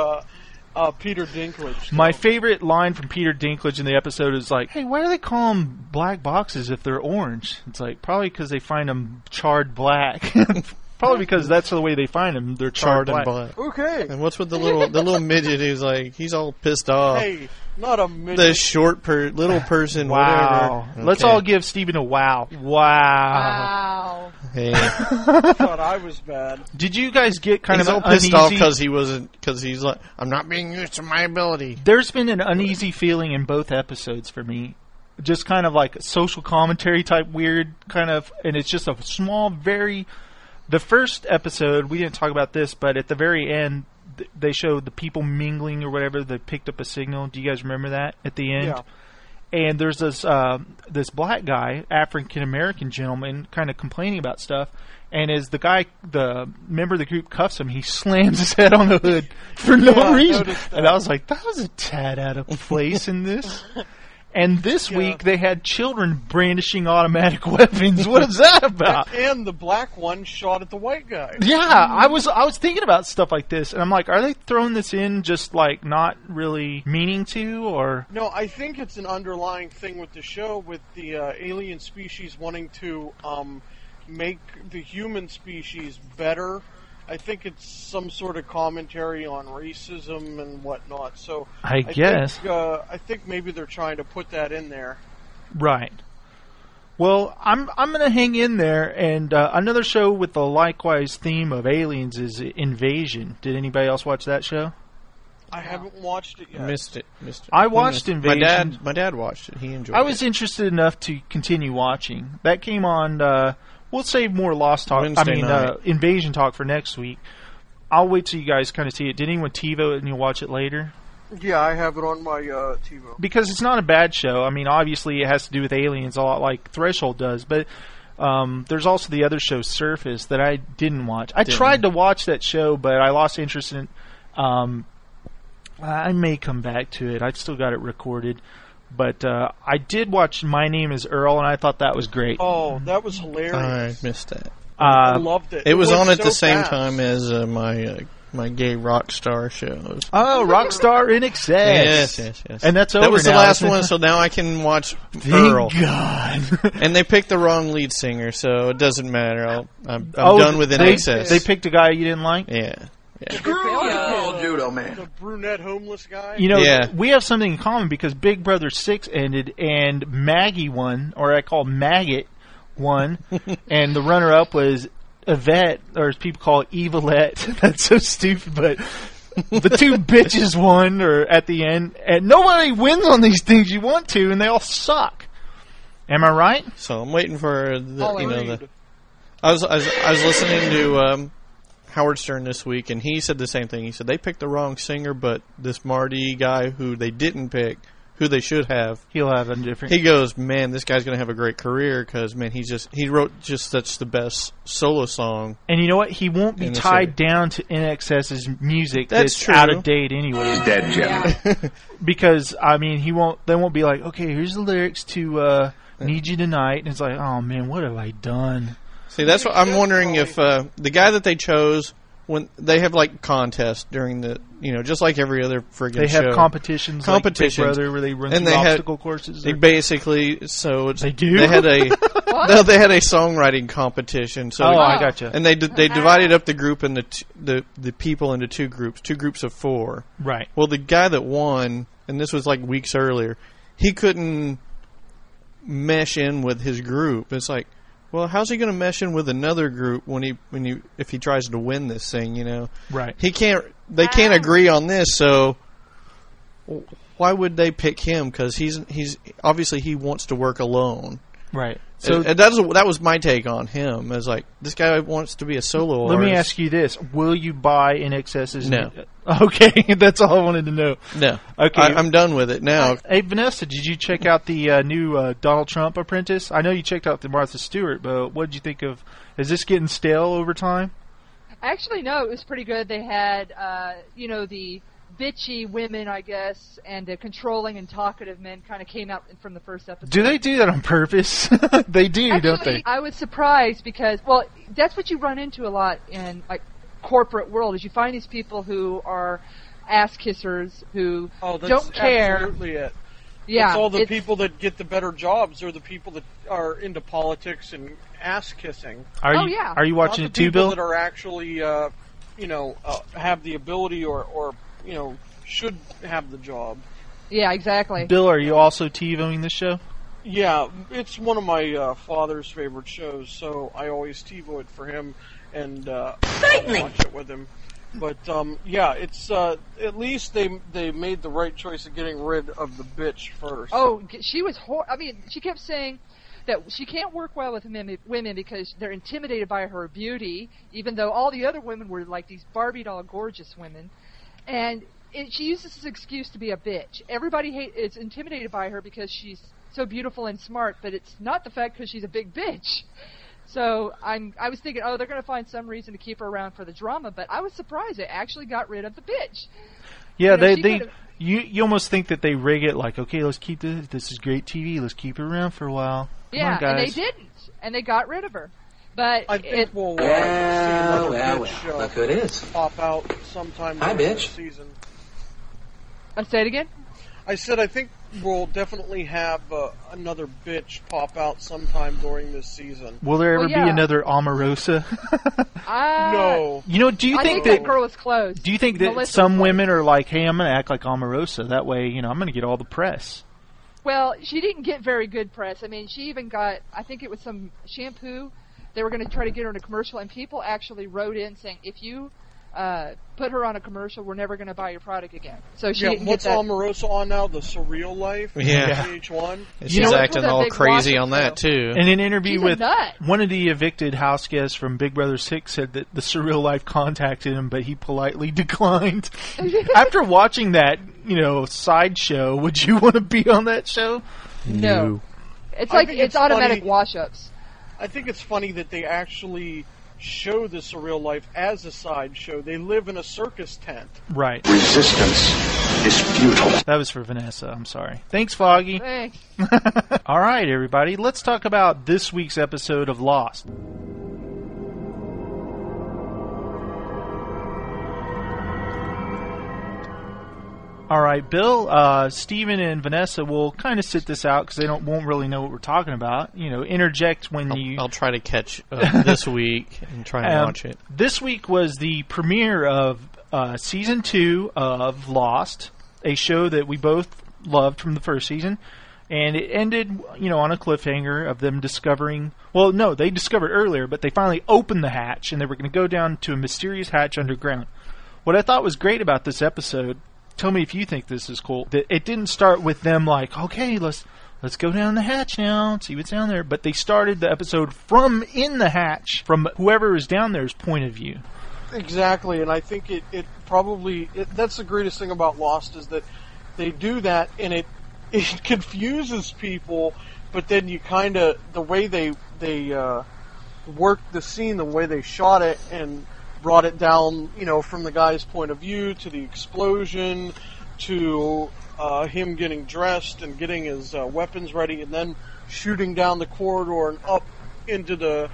and Peter Dinklage. My favorite line from Peter Dinklage in the episode is like, hey, why do they call them black boxes if they're orange? It's like, probably because they find them charred black. Probably because that's the way they find them. They're charred and black. black. Okay. And what's with the little midget who's like, he's all pissed off. Hey, not a midget. The short little person, Wow. whatever. Let's Okay. all give Steven a wow. Wow. Wow. Hey. thought I was bad. Did you guys get kind He's of all an pissed off uneasy... because he's like, I'm not being used to my ability. There's been an uneasy feeling in both episodes for me. Just kind of like social commentary type weird kind of, and it's just a small, very... The first episode, we didn't talk about this, but at the very end, they showed the people mingling or whatever. They picked up a signal. Do you guys remember that at the end? Yeah. And there's this black guy, African American gentleman, kind of complaining about stuff. And as the member of the group cuffs him, he slams his head on the hood for no Yeah, I reason. noticed that. And I was like, that was a tad out of place in this. And this week they had children brandishing automatic weapons. What is that about? And the black one shot at the white guy. Yeah, I was thinking about stuff like this, and I'm like, are they throwing this in just like not really meaning to, or No, I think it's an underlying thing with the show, with the alien species wanting to make the human species better. I think it's some sort of commentary on racism and whatnot. So I guess. I think maybe they're trying to put that in there. right? Well, I'm going to hang in there, and another show with the likewise theme of aliens is Invasion. Did anybody else watch that show? I haven't watched it yet. Missed it. I watched Invasion. My dad watched it. He enjoyed it. I was interested enough to continue watching. That came on. We'll save more Lost talk. Wednesday night. Invasion talk for next week. I'll wait till you guys kind of see it. Did anyone TiVo it and you'll watch it later? Yeah, I have it on my TiVo. Because it's not a bad show. I mean, obviously it has to do with aliens a lot like Threshold does, but There's also the other show, Surface, that I didn't watch. I tried to watch that show, but I lost interest in it. I may come back to it. I've still got it recorded. But I did watch My Name is Earl, and I thought that was great. Oh, that was hilarious. I missed that. I loved it. It was on at so the same fast. time as my gay rock star show. Oh, Rockstar in Excess. Yes. And that's over. That was now, the last isn't it? one, so now I can watch Thank Earl. God. And they picked the wrong lead singer, so it doesn't matter. I'm done with In Excess. They picked a guy you didn't like? Yeah. Judo man. The brunette homeless guy. You know, we have something in common because Big Brother 6 ended and Maggie won, or I call Maggot won, and the runner-up was Yvette, or as people call it, Evilette. That's so stupid, but the two bitches won, or at the end, and nobody wins on these things you want to, and they all suck. Am I right? So I'm waiting for I was listening to Howard Stern this week, and he said the same thing. He said they picked the wrong singer, but this Marty guy who they didn't pick, who they should have, he'll have a different. He goes, man, this guy's going to have a great career because, man, he wrote just such the best solo song. And you know what? He won't be tied down to NXS's music that's true. Out of date anyway. He's dead, Jim. Because I mean, they won't be like, okay, here's the lyrics to "Need You Tonight," and it's like, oh man, what have I done? See, that's what I'm wondering if the guy that they chose, when they have like contests during the, just like every other friggin' show. They have competitions like Big Brother where they run through obstacle courses. They basically, they do. They had they had a songwriting competition. So I gotcha. And they divided up the group and the people into two groups of 4. Right. Well, the guy that won, and this was like weeks earlier, he couldn't mesh in with his group. It's like, well, how's he going to mesh in with another group if he tries to win this thing, Right. They can't agree on this, so why would they pick him? Because he's obviously he wants to work alone. Right. So that was my take on him. As like, this guy wants to be a solo artist. Let me ask you this: will you buy NXS's? No. Okay, that's all I wanted to know. No. Okay, I'm done with it now. Hey, Vanessa, did you check out the new Donald Trump Apprentice? I know you checked out the Martha Stewart, but what did you think of? Is this getting stale over time? Actually, no, it was pretty good. They had, the bitchy women, I guess, and the controlling and talkative men kind of came out from the first episode. Do they do that on purpose? They do, actually, don't they? I was surprised because, well, that's what you run into a lot in like corporate world. Is you find these people who are ass kissers who don't care. Absolutely it. Yeah, it's all the people that get the better jobs or the people that are into politics and ass kissing. Are you watching it too, Bill? That are actually, have the ability or should have the job. Yeah, exactly. Bill, are you also TiVoing this show? Yeah, it's one of my father's favorite shows, so I always TiVo it for him and watch it with him. But it's at least they made the right choice of getting rid of the bitch first. Oh, she was she kept saying that she can't work well with women because they're intimidated by her beauty, even though all the other women were like these Barbie doll gorgeous women. And she uses this as an excuse to be a bitch. Everybody is intimidated by her because she's so beautiful and smart, but it's not the fact because she's a big bitch. So I was thinking, they're going to find some reason to keep her around for the drama, but I was surprised they actually got rid of the bitch. Yeah, you almost think that they rig it like, okay, let's keep this. This is great TV. Let's keep her around for a while. Come on, guys. And they didn't, and they got rid of her. But I think we'll see another bitch look who it is. Pop out sometime during the season. Say it again? I said I think we'll definitely have another bitch pop out sometime during this season. Will there ever be another Omarosa? No. Do you think that girl is close? Do you think that some women are like, hey, I'm going to act like Omarosa. That way, I'm going to get all the press. Well, she didn't get very good press. I mean, she even got, I think it was some shampoo. They were going to try to get her in a commercial, and people actually wrote in saying, if you put her on a commercial, we're never going to buy your product again. So she didn't what's get that. Omarosa on now? The Surreal Life? Yeah. VH1? She's acting all crazy on that, too. In an interview with one of the evicted house guests from Big Brother 6 said that the Surreal Life contacted him, but he politely declined. After watching that, sideshow, would you want to be on that show? No. It's like, it's automatic wash-ups. I think it's funny that they actually show the surreal life as a sideshow. They live in a circus tent. Right. Resistance is futile. That was for Vanessa. I'm sorry. Thanks, Foggy. Thanks. All right, everybody. Let's talk about this week's episode of Lost. All right, Bill, Steven, and Vanessa will kind of sit this out because they won't really know what we're talking about. You know, interject when I'll try to catch this week and try and watch it. This week was the premiere of Season 2 of Lost, a show that we both loved from the first season. And it ended, on a cliffhanger of them discovering... Well, no, they discovered earlier, but they finally opened the hatch, and they were going to go down to a mysterious hatch underground. What I thought was great about this episode... Tell me if you think this is cool. That it didn't start with them like, okay, let's go down the hatch now and see what's down there. But they started the episode from in the hatch, from whoever is down there's point of view. Exactly, and I think it probably that's the greatest thing about Lost is that they do that, and it confuses people. But then you kind of the way they worked the scene, the way they shot it, and brought it down, from the guy's point of view to the explosion to him getting dressed and getting his weapons ready and then shooting down the corridor and up into the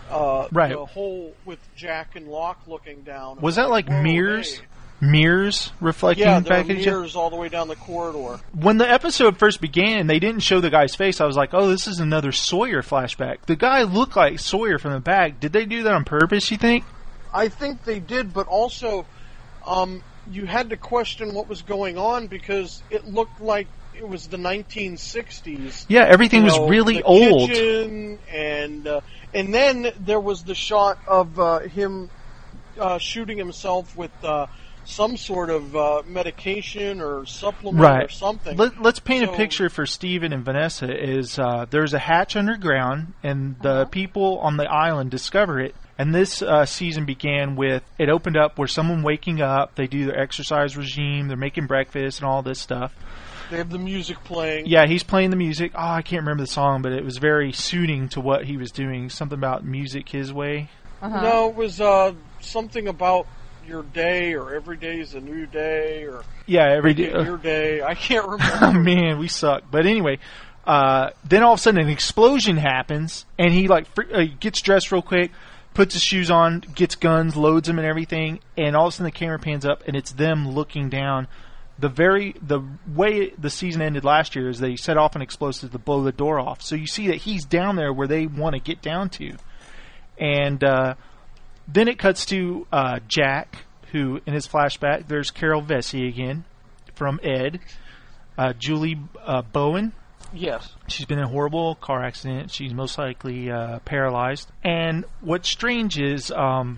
hole with Jack and Locke looking down. Was that like mirrors? Mirrors reflecting back at each other? Mirrors all the way down the corridor. When the episode first began, they didn't show the guy's face. I was like, oh, this is another Sawyer flashback. The guy looked like Sawyer from the back. Did they do that on purpose, you think? I think they did, but also you had to question what was going on because it looked like it was the 1960s. Yeah, everything was really the old. Kitchen and then there was the shot of him shooting himself with some sort of medication or supplement or something. Let's paint a picture for Steven and Vanessa. Is there's a hatch underground, and the people on the island discover it. And this season began with, it opened up where someone waking up, they do their exercise regime, they're making breakfast and all this stuff. They have the music playing. Yeah, he's playing the music. Oh, I can't remember the song, but it was very suiting to what he was doing. Something about music his way. No, it was something about your day, or every day is a new day, or every day your day. I can't remember. Oh man, we suck. But anyway, then all of a sudden an explosion happens, and he gets dressed real quick, puts his shoes on, gets guns, loads them and everything, and all of a sudden the camera pans up and it's them looking down. The way the season ended last year is they set off an explosive to blow the door off. So you see that he's down there where they want to get down to. And then it cuts to Jack, who in his flashback, there's Carol Vesey again from Ed, Julie Bowen. Yes. She's been in a horrible car accident. She's most likely paralyzed. And what's strange is, what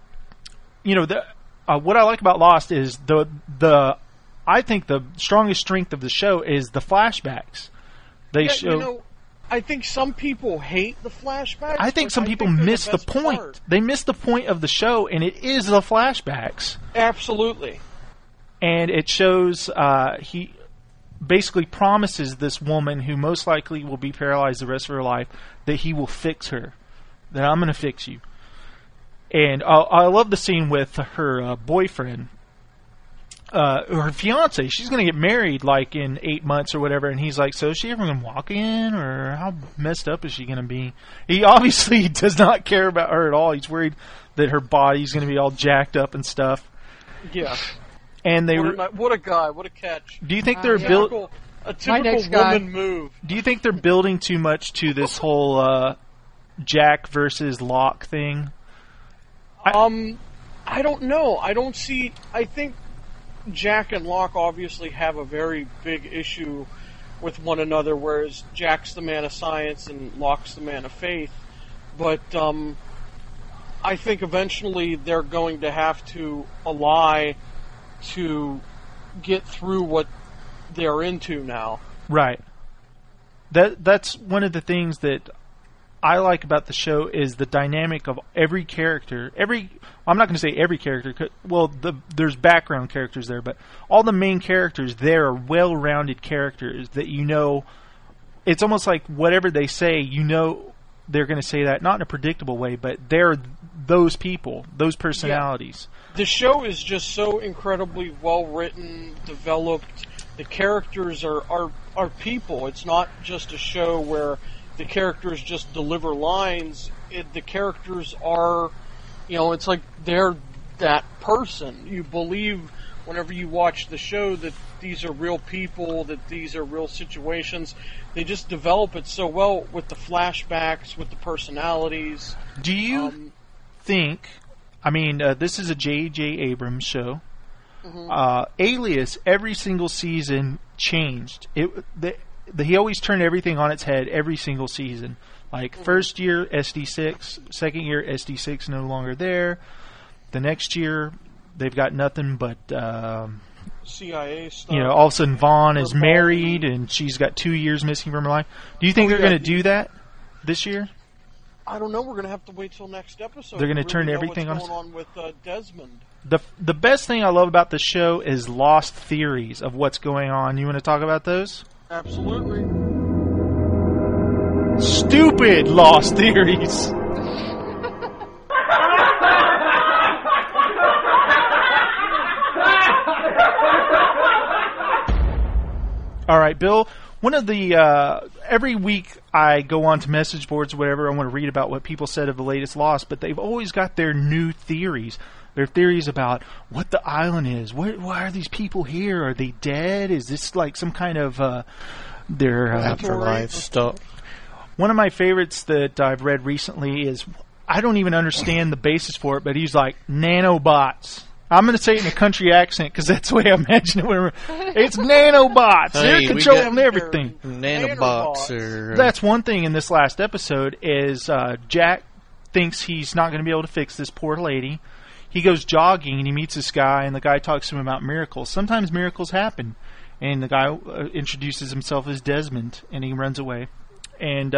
I like about Lost is I think the strongest strength of the show is the flashbacks. They show. I think some people hate the flashbacks. I think some people miss the point. Part. They miss the point of the show, and it is the flashbacks. Absolutely. And it shows he basically promises this woman, who most likely will be paralyzed the rest of her life, that he will fix her. That I'm going to fix you. And I love the scene with her boyfriend, her fiance. She's going to get married in 8 months or whatever, and he's like, so is she ever going to walk in, or how messed up is she going to be? He obviously does not care about her at all. He's worried that her body's going to be all jacked up and stuff. Yeah. And they what a guy, what a catch. Do you think they're a typical woman move? Do you think they're building too much to this whole Jack versus Locke thing? I don't know. I think Jack and Locke obviously have a very big issue with one another, whereas Jack's the man of science and Locke's the man of faith. But I think eventually they're going to have to ally to get through what they're into now. Right. That's one of the things that I like about the show is the dynamic of every character. I'm not going to say every character. Well, there's background characters there, but all the main characters there are well-rounded characters that It's almost like whatever they say, they're going to say that, not in a predictable way, but they're those people, those personalities. Yeah. The show is just so incredibly well written, developed. The characters are people. It's not just a show where the characters just deliver lines. The characters are, it's like they're that person. You believe whenever you watch the show that these are real people, that these are real situations. They just develop it so well with the flashbacks, with the personalities. Do you think, this is a J.J. Abrams show. Alias, every single season changed. He always turned everything on its head every single season. Like, first year, SD6. Second year, SD6 no longer there. The next year, they've got nothing but... CIA stuff. All of a sudden Vaughn is married and she's got 2 years missing from her life. Do you think they're going to do that this year? I don't know. We're going to have to wait till next episode. They're going to turn everything on. What's going on with Desmond? The best thing I love about the show is lost theories of what's going on. You want to talk about those? Absolutely. Stupid lost theories. All right, Bill, one of the, every week I go on to message boards or whatever, I want to read about what people said of the latest Lost, but they've always got their new theories. Their theories about what the island is. Why are these people here? Are they dead? Is this like some kind of, their... afterlife stuff. One of my favorites that I've read recently is, I don't even understand the basis for it, but he's like, nanobots. I'm going to say it in a country accent because that's the way I imagine it. It's nanobots. They're controlling everything. Nanobots. That's one thing in this last episode is Jack thinks he's not going to be able to fix this poor lady. He goes jogging and he meets this guy, and the guy talks to him about miracles. Sometimes miracles happen. And the guy introduces himself as Desmond, and he runs away. And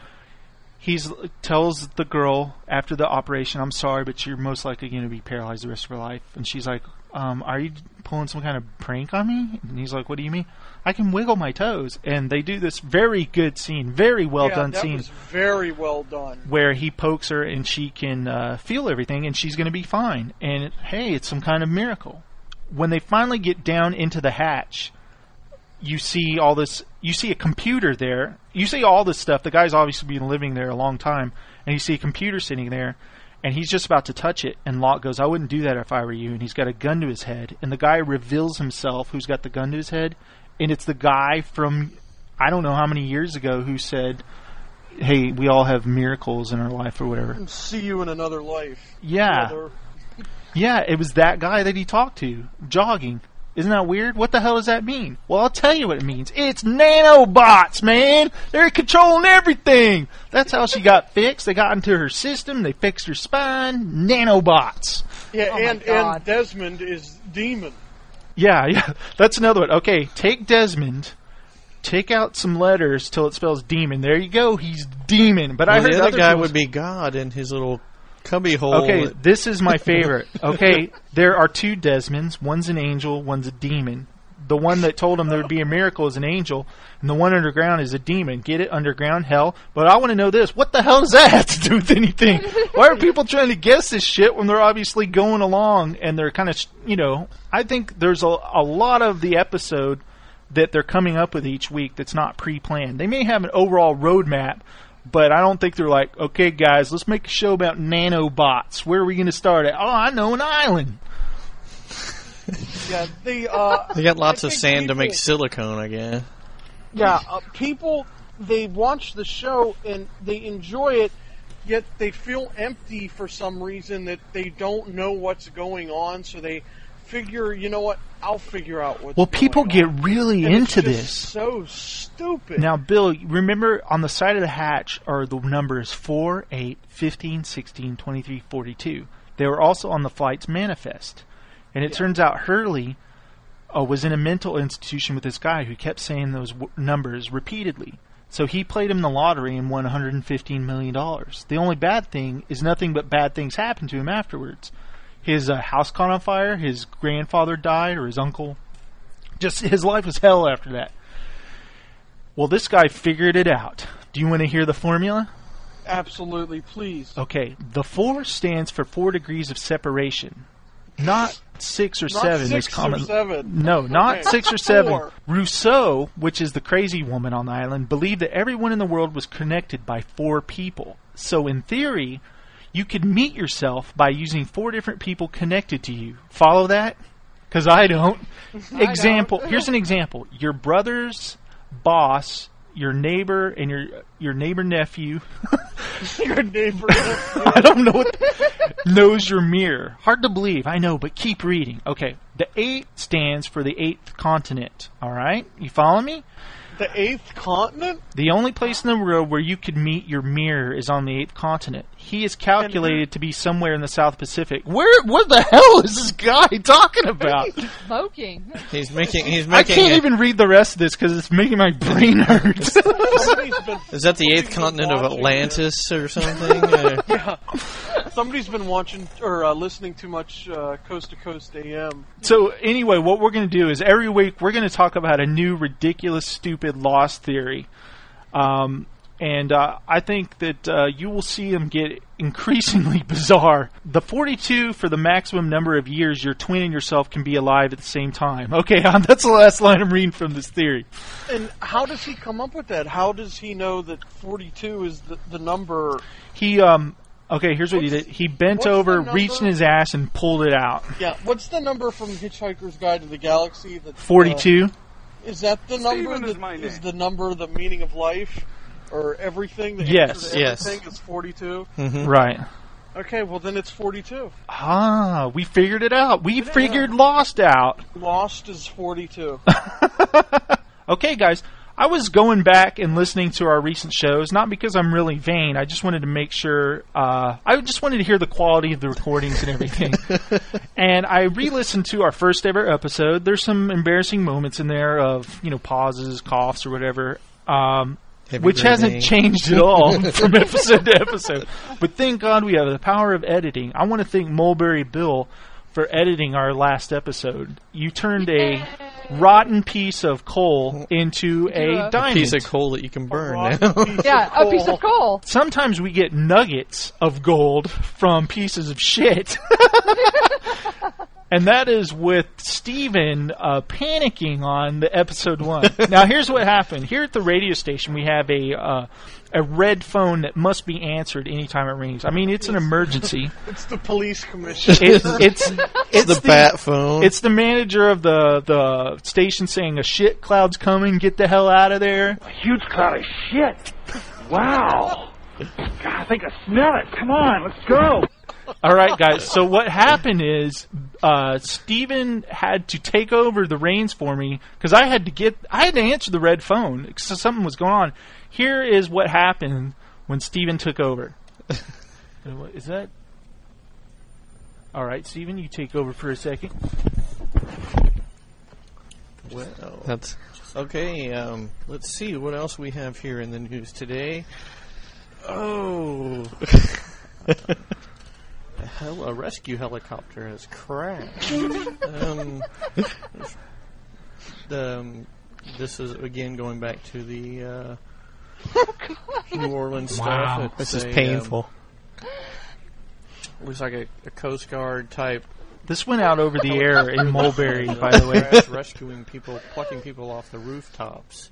he tells the girl after the operation, I'm sorry, but you're most likely going to be paralyzed the rest of your life. And she's like, are you pulling some kind of prank on me? And he's like, what do you mean? I can wiggle my toes. And they do this very good scene, very well done scene. Was very well done. Where he pokes her and she can feel everything and she's going to be fine. And hey, it's some kind of miracle. When they finally get down into the hatch, you see all this, you see a computer there, you see all this stuff, the guy's obviously been living there a long time, and you see a computer sitting there, and he's just about to touch it, and Locke goes, I wouldn't do that if I were you, and he's got a gun to his head, and the guy reveals himself who's got the gun to his head, and it's the guy from, I don't know how many years ago, who said, hey, we all have miracles in our life or whatever. See you in another life. Yeah. Yeah, it was that guy that he talked to, jogging. Isn't that weird? What the hell does that mean? Well, I'll tell you what it means. It's nanobots, man! They're controlling everything! That's how she got fixed. They got into her system, they fixed her spine. Nanobots. Yeah, and Desmond is demon. Yeah, that's another one. Okay, take Desmond, take out some letters till it spells demon. There you go, he's demon. But I heard the other guy would be God in his little cubby hole. Okay, this is my favorite. Okay, there are two Desmonds. One's an angel, one's a demon. The one that told him there would be a miracle is an angel, and the one underground is a demon. Get it? Underground hell. But I want to know this. What the hell does that have to do with anything? Why are people trying to guess this shit when they're obviously going along and they're kind of, I think there's a lot of the episode that they're coming up with each week that's not pre-planned. They may have an overall roadmap, but I don't think they're like, okay, guys, let's make a show about nanobots. Where are we going to start at? Oh, I know, an island. Yeah, they got lots of sand to make silicone, I guess. Yeah, people, they watch the show and they enjoy it, yet they feel empty for some reason that they don't know what's going on, so they figure, you know what, I'll figure out what's going on. Well, people get really into this. So stupid. Now, Bill, remember on the side of the hatch are the numbers 4, 8, 15, 16, 23, 42. They were also on the flight's manifest. And it turns out Hurley was in a mental institution with this guy who kept saying those numbers repeatedly. So he played him the lottery and won $115 million. The only bad thing is nothing but bad things happened to him afterwards. His house caught on fire, his grandfather died, or his uncle. Just his life was hell after that. Well, this guy figured it out. Do you want to hear the formula? Absolutely, please. Okay, the 4 stands for 4 degrees of separation. Not 6 or Not 7 6 is common. or 7. No, not Okay. 6 or 7. 4. Rousseau, which is the crazy woman on the island, believed that everyone in the world was connected by 4 people. So in theory, you could meet yourself by using 4 different people connected to you. Follow that? Because I don't. Here's an example. Your brother's boss, your neighbor, and your neighbor nephew. Your neighbor nephew. I don't know what knows your mirror. Hard to believe, I know, but keep reading. Okay, the 8 stands for the 8th continent. All right, you follow me? The 8th continent? The only place in the world where you could meet your mirror is on the 8th continent. He is calculated to be somewhere in the South Pacific. What the hell is this guy talking about? Smoking. He's making. I can't even read the rest of this because it's making my brain hurt. Is that the 8th continent of Atlantis or something? Yeah. Somebody's been watching or listening too much Coast to Coast AM. So anyway, what we're going to do is every week we're going to talk about a new ridiculous, stupid lost theory. And I think that you will see them get increasingly bizarre. The 42 for the maximum number of years your twin and yourself can be alive at the same time. Okay, that's the last line I'm reading from this theory. And how does he come up with that? How does he know that 42 is the number? Okay, here's what he did. He bent over, reached in his ass, and pulled it out. Yeah, what's the number from Hitchhiker's Guide to the Galaxy? 42. Is that the number is the number the meaning of life? Or everything? The yes. Everything is 42? Mm-hmm. Right. Okay, well then it's 42. Ah, we figured it out. We figured Lost out. Lost is 42. Okay, guys. I was going back and listening to our recent shows, not because I'm really vain. I just wanted to make sure. I just wanted to hear the quality of the recordings and everything. And I re-listened to our first ever episode. There's some embarrassing moments in there of, pauses, coughs, or whatever. Which hasn't changed at all from episode to episode. But thank God we have the power of editing. I want to thank Mulberry Bill for editing our last episode. You turned a rotten piece of coal into a diamond. A piece of coal that you can burn now. A piece of coal. Sometimes we get nuggets of gold from pieces of shit. And that is with Steven panicking on the episode 1. Now, here's what happened. Here at the radio station, we have a red phone that must be answered anytime it rings. I mean, it's an emergency. It's the police commission. It's the bat phone. It's the manager of the station saying, a shit cloud's coming, get the hell out of there. A huge cloud of shit. Wow. God, I think I smell it. Come on, let's go. All right, guys. So what happened is Steven had to take over the reins for me because I had to answer the red phone because something was going on. Here is what happened when Steven took over. Is that all right, Steven? You take over for a second. Well, that's okay. Let's see what else we have here in the news today. Oh. A rescue helicopter has crashed. This is again going back to the New Orleans stuff. Wow, this is painful. Looks like a Coast Guard type. This went out over the air in Mulberry, by the way. Rescuing people, plucking people off the rooftops.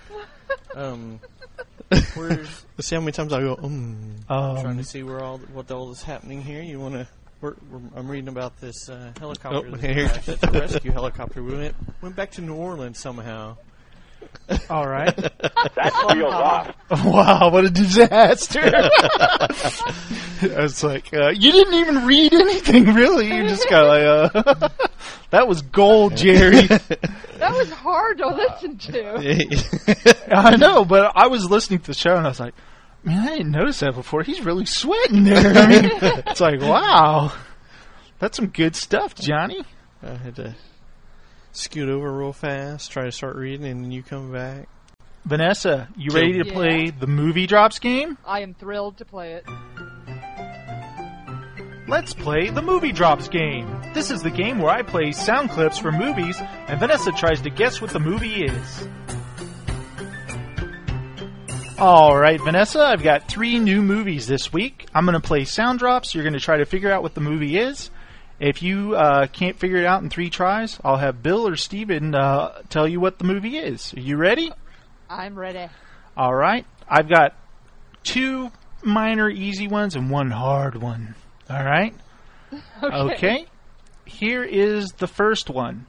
Let's see how many times I go. Trying to see what all is happening here. You want to? I'm reading about this helicopter. It's a rescue helicopter. We went back to New Orleans somehow. All right. That's real rough. Wow, what a disaster! I was like, you didn't even read anything, really. You just got like, that was gold, Jerry. That was hard to listen to. I know, but I was listening to the show and I was like, man, I didn't notice that before. He's really sweating there. I mean, it's like, wow, that's some good stuff, Johnny. I had to scoot over real fast, try to start reading, and then you come back. Vanessa, you ready to play the Movie Drops game? I am thrilled to play it. Let's play the Movie Drops game. This is the game where I play sound clips from movies, and Vanessa tries to guess what the movie is. All right, Vanessa, I've got 3 new movies this week. I'm going to play sound drops. You're going to try to figure out what the movie is. If you can't figure it out in 3 tries, I'll have Bill or Steven tell you what the movie is. Are you ready? I'm ready. All right. I've got 2 minor easy ones and 1 hard one. All right? Okay. Here is the first one.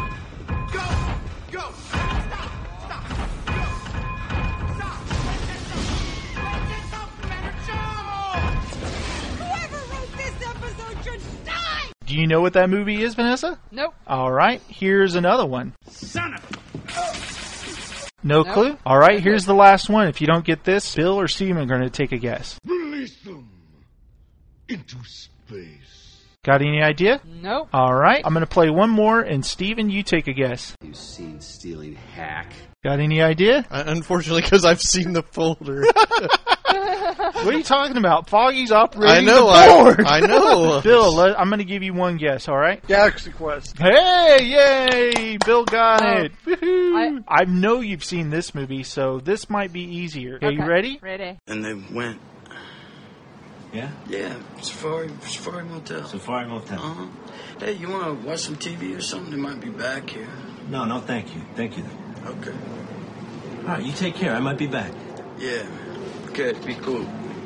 Do you know what that movie is, Vanessa? Nope. All right, here's another one. Son of No clue? All right, here's the last one. If you don't get this, Bill or Steven are going to take a guess. Release them into space. Got any idea? Nope. All right, I'm going to play one more, and Steven, you take a guess. You seen stealing hack? Got any idea? Unfortunately, because I've seen the folder. What are you talking about? Foggy's operating the board. I know. Bill, I'm going to give you one guess, all right? Galaxy Quest. Hey, yay! Bill got it. Woohoo! I know you've seen this movie, so this might be easier. Okay, you ready? Ready. And they went. Yeah? Yeah, Safari Motel. Safari Motel. Uh-huh. Hey, you want to watch some TV or something? They might be back here. No, thank you. Thank you. Okay. All right, you take care. I might be back. Yeah, okay, be cool.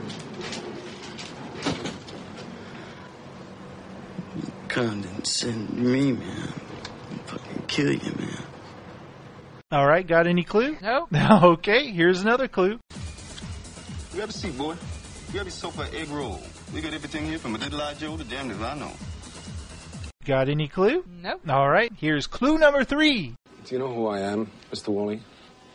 You condescend me, man. I'll fucking kill you, man. All right, got any clue? Nope. Okay, here's another clue. You have a seat, boy. You have yourself an egg roll. We got everything here from a little I Joe to damn it I know. Got any clue? Nope. All right, here's clue number 3. Do you know who I am, Mr. Woolley?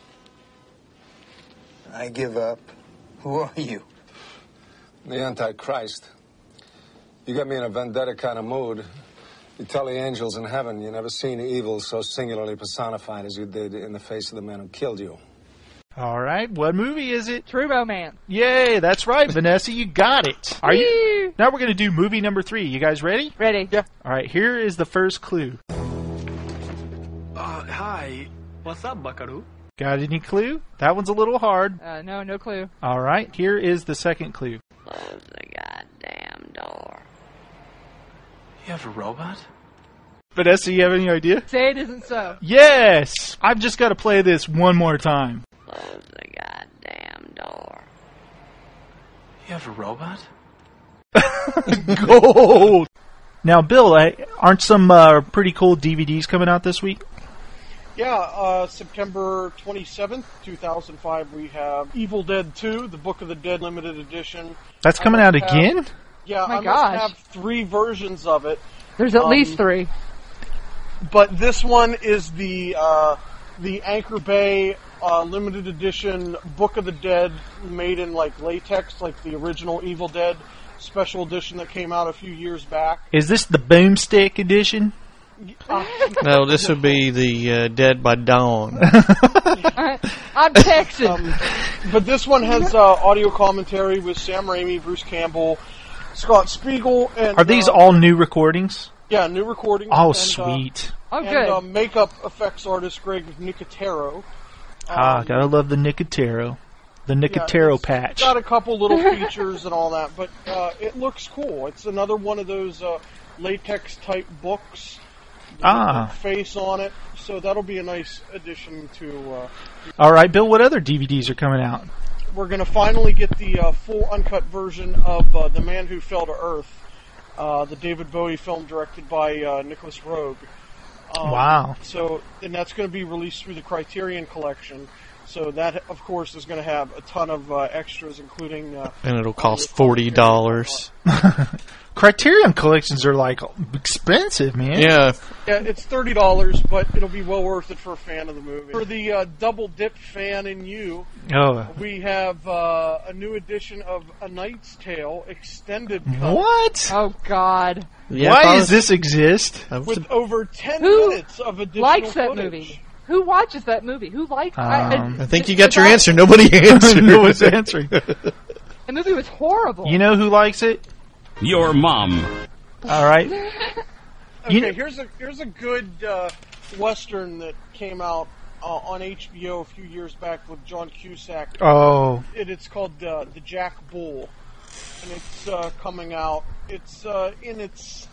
I give up. Who are you? The Antichrist. You got me in a vendetta kind of mood. You tell the angels in heaven you never seen evil so singularly personified as you did in the face of the man who killed you. All right, what movie is it? True Romance. Yay, that's right, Vanessa, you got it. Are you? Now we're going to do movie number 3. You guys ready? Ready. Yeah. All right, here is the first clue. Hi. What's up, buckaroo? Got any clue? That one's a little hard. No clue. All right, here is the second clue. Close the goddamn door. You have a robot? Vanessa, you have any idea? Say it isn't so. Yes! I've just got to play this one more time. Close the goddamn door. You have a robot? Gold! Now, Bill, aren't some pretty cool DVDs coming out this week? Yeah, September 27th, 2005, we have Evil Dead 2, the Book of the Dead limited edition. That's coming out again? Yeah, my I gosh. must have 3 versions of it. There's at least 3. But this one is the Anchor Bay limited edition Book of the Dead, made in like latex, like the original Evil Dead special edition that came out a few years back. Is this the Boomstick edition? No, this would be the Dead by Dawn. I'm Texan. But this one has audio commentary with Sam Raimi, Bruce Campbell, Scott Spiegel, and... Are these all new recordings? Yeah, new recordings. Oh, and, sweet. Good. Makeup effects artist Greg Nicotero. Gotta love the Nicotero. The Nicotero patch. It's got a couple little features and all that, but it looks cool. It's another one of those latex-type books. With face on it, so that'll be a nice addition to... All right, Bill, what other DVDs are coming out? We're going to finally get the full uncut version of The Man Who Fell to Earth, the David Bowie film directed by Nicholas Roeg. Wow. So, and that's going to be released through the Criterion Collection. So that, of course, is going to have a ton of extras, including... and it'll cost $40. Criterion collections are, like, expensive, man. Yeah. Yeah, it's $30, but it'll be well worth it for a fan of the movie. For the double dip fan in you, we have a new edition of A Knight's Tale extended cut. What? Oh, God. Yeah, why does this exist? With over 10 minutes of additional likes that footage. movie? Who watches that movie? Who likes it? I think you got your answer. Nobody answered. No one's answering. The movie was horrible. You know who likes it? Your mom. All right. Okay, here's a good Western that came out on HBO a few years back with John Cusack. Oh. It's called The Jack Bull, and it's coming out. It's in its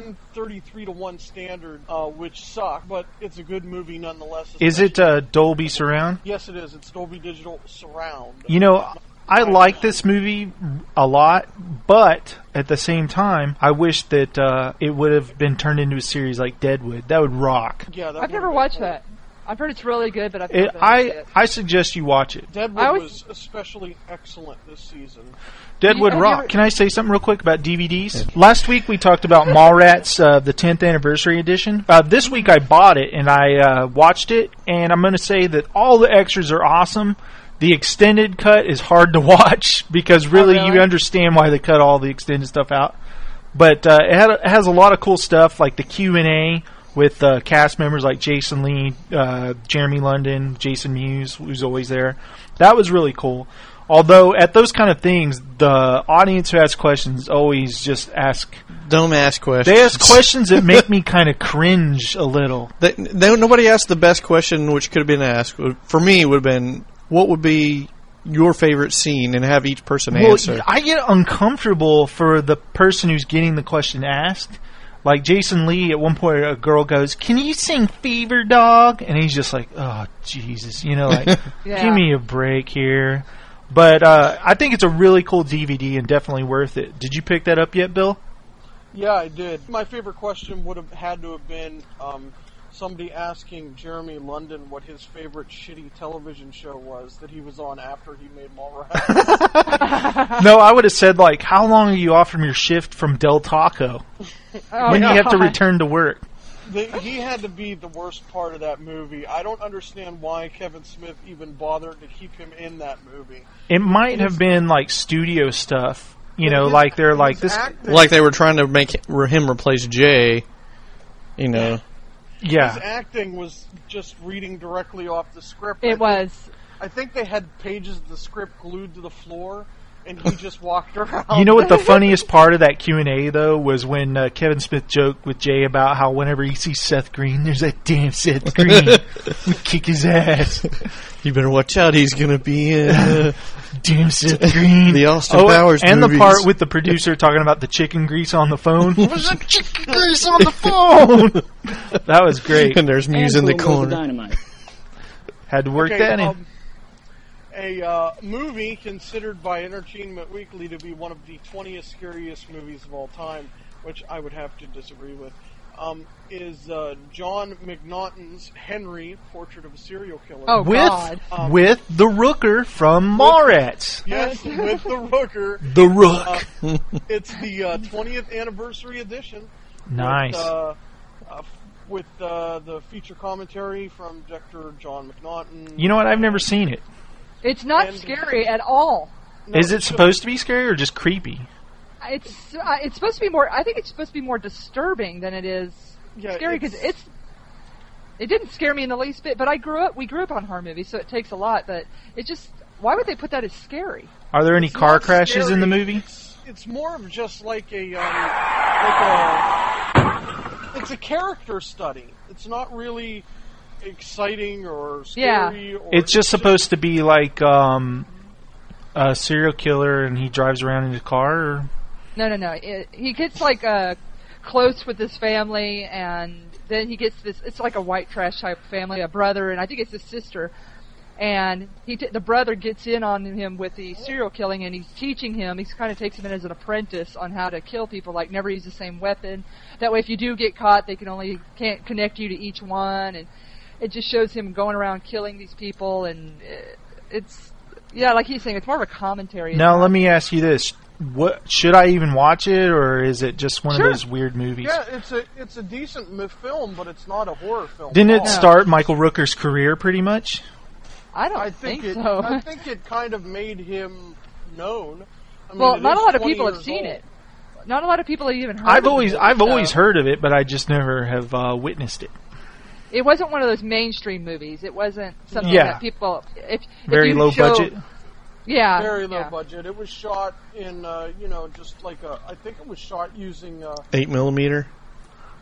133:1 standard, which sucked, but it's a good movie nonetheless. Is it Dolby Surround? Yes, it is. It's Dolby Digital Surround. You know, I like this movie a lot, but at the same time, I wish that it would have been turned into a series like Deadwood. That would rock. Yeah, I've never watched that. I've heard it's really good, but I've never watched it. I suggest you watch it. Deadwood was especially excellent this season. Deadwood rock. Can I say something real quick about DVDs? Last week we talked about Mallrats, the 10th anniversary edition. This week I bought it and I watched it, and I'm going to say that all the extras are awesome. The extended cut is hard to watch because really you understand why they cut all the extended stuff out. But it has a lot of cool stuff like the Q&A with cast members like Jason Lee, Jeremy London, Jason Mewes, who's always there. That was really cool. Although at those kind of things, the audience who asks questions always just ask... Don't ask questions. They ask questions that make me kind of cringe a little. Nobody asked the best question which could have been asked. For me, it would have been, what would be your favorite scene, and have each person answer. I get uncomfortable for the person who's getting the question asked. Like Jason Lee, at one point a girl goes, "Can you sing Fever Dog?" And he's just like, "Oh, Jesus." You know, like, give me a break here. But I think it's a really cool DVD and definitely worth it. Did you pick that up yet, Bill? Yeah, I did. My favorite question would have had to have been somebody asking Jeremy London what his favorite shitty television show was that he was on after he made Mallrats. No, I would have said, like, how long are you off from your shift from Del Taco? When you have to return to work? He had to be the worst part of that movie. I don't understand why Kevin Smith even bothered to keep him in that movie. It might have been, like, studio stuff. You know, like they're like this... Like they were trying to make him replace Jay, you know. Yeah. His acting was just reading directly off the script. I think they had pages of the script glued to the floor, and he just walked around. You know what the funniest part of that Q&A, though, was when Kevin Smith joked with Jay about how whenever he sees Seth Green, there's that damn Seth Green. We kick his ass. You better watch out, he's going to be in... damn Seth Green. The Austin Powers and movies. The part with the producer talking about the chicken grease on the phone. What's that chicken grease on the phone? That was great. And there's Mewes in the corner. Had to work that in. A movie considered by Entertainment Weekly to be one of the 20th scariest movies of all time, which I would have to disagree with, is John McNaughton's Henry, Portrait of a Serial Killer. Oh, God. With the Rooker from Mallrats. Yes, with the Rooker. The Rook. It's the 20th anniversary edition. Nice. With the feature commentary from director John McNaughton. You know what? I've never seen it. It's not scary at all. No, is it supposed to be scary or just creepy? It's supposed to be more. I think it's supposed to be more disturbing than it is scary because it didn't scare me in the least bit. But we grew up on horror movies, so it takes a lot. But it just, why would they put that as scary? Are there any car crashes scary in the movie? It's more of just like it's a character study. It's not really exciting or scary. Yeah. Or it's just supposed to be like a serial killer and he drives around in his car? Or? No. He gets like close with his family, and then he gets this. It's like a white trash type family, a brother, and I think it's his sister. And the brother gets in on him with the serial killing, and he's teaching him. He kind of takes him in as an apprentice on how to kill people, like never use the same weapon. That way, if you do get caught, they can't connect you to each one, and it just shows him going around killing these people, and it's like he's saying, it's more of a commentary. Now, let me ask you this: what should I even watch it, or is it just one of those weird movies? Yeah, it's a decent film, but it's not a horror film. Didn't it start Michael Rooker's career pretty much? I think so. I think it kind of made him known. I mean, well, not a lot of people have seen it. Not a lot of people have even heard. I've always heard of it, but I just never have witnessed it. It wasn't one of those mainstream movies. It wasn't something that people. Very low budget. Yeah, very low budget. It was shot in, just like I think it was shot using 8mm.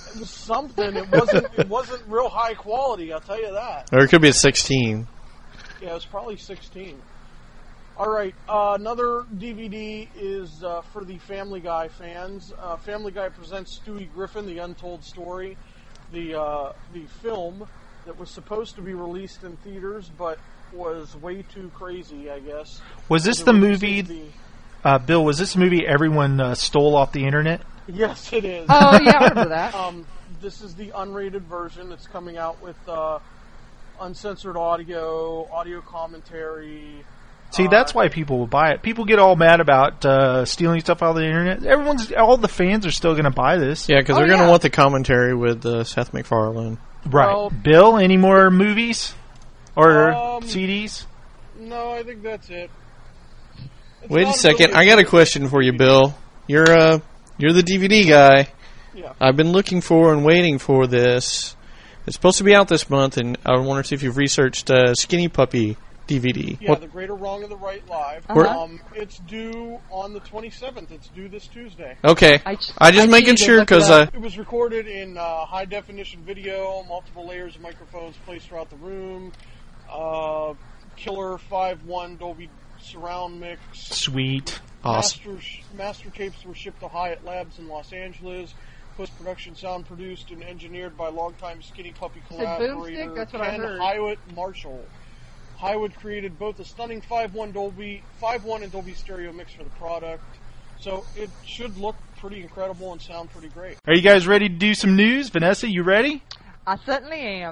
It was something. It wasn't real high quality, I'll tell you that. Or it could be a 16. Yeah, it was probably 16. All right, another DVD is for the Family Guy fans. Family Guy presents Stewie Griffin, The Untold Story, the film that was supposed to be released in theaters, but was way too crazy, I guess. Was this the movie, Bill, was this movie everyone stole off the internet? Yes, it is. Oh, yeah, I remember that. This is the unrated version. It's coming out with uncensored audio commentary. See, that's why people will buy it. People get all mad about stealing stuff out of the internet. All the fans are still going to buy this. Yeah, because they're going to want the commentary with Seth MacFarlane. Right. Well, Bill, any more movies or CDs? No, I think that's it. Wait a second. I got a question for you, Bill. You're the DVD guy. Yeah. I've been looking for and waiting for this. It's supposed to be out this month, and I wonder if you've researched Skinny Puppy DVD. Yeah, The Greater Wrong of the Right Live. It's due on the 27th. It's due this Tuesday. Okay. I just making sure because it was recorded in high definition video, multiple layers of microphones placed throughout the room, killer 5.1 Dolby surround mix. Sweet. Awesome. Master tapes were shipped to Hyatt Labs in Los Angeles. Post-production sound produced and engineered by longtime Skinny Puppy collaborator Ken Hiwat Marshall. Hiwat created both a stunning 5.1 and Dolby stereo mix for the product, so it should look pretty incredible and sound pretty great. Are you guys ready to do some news? Vanessa, you ready? I certainly am.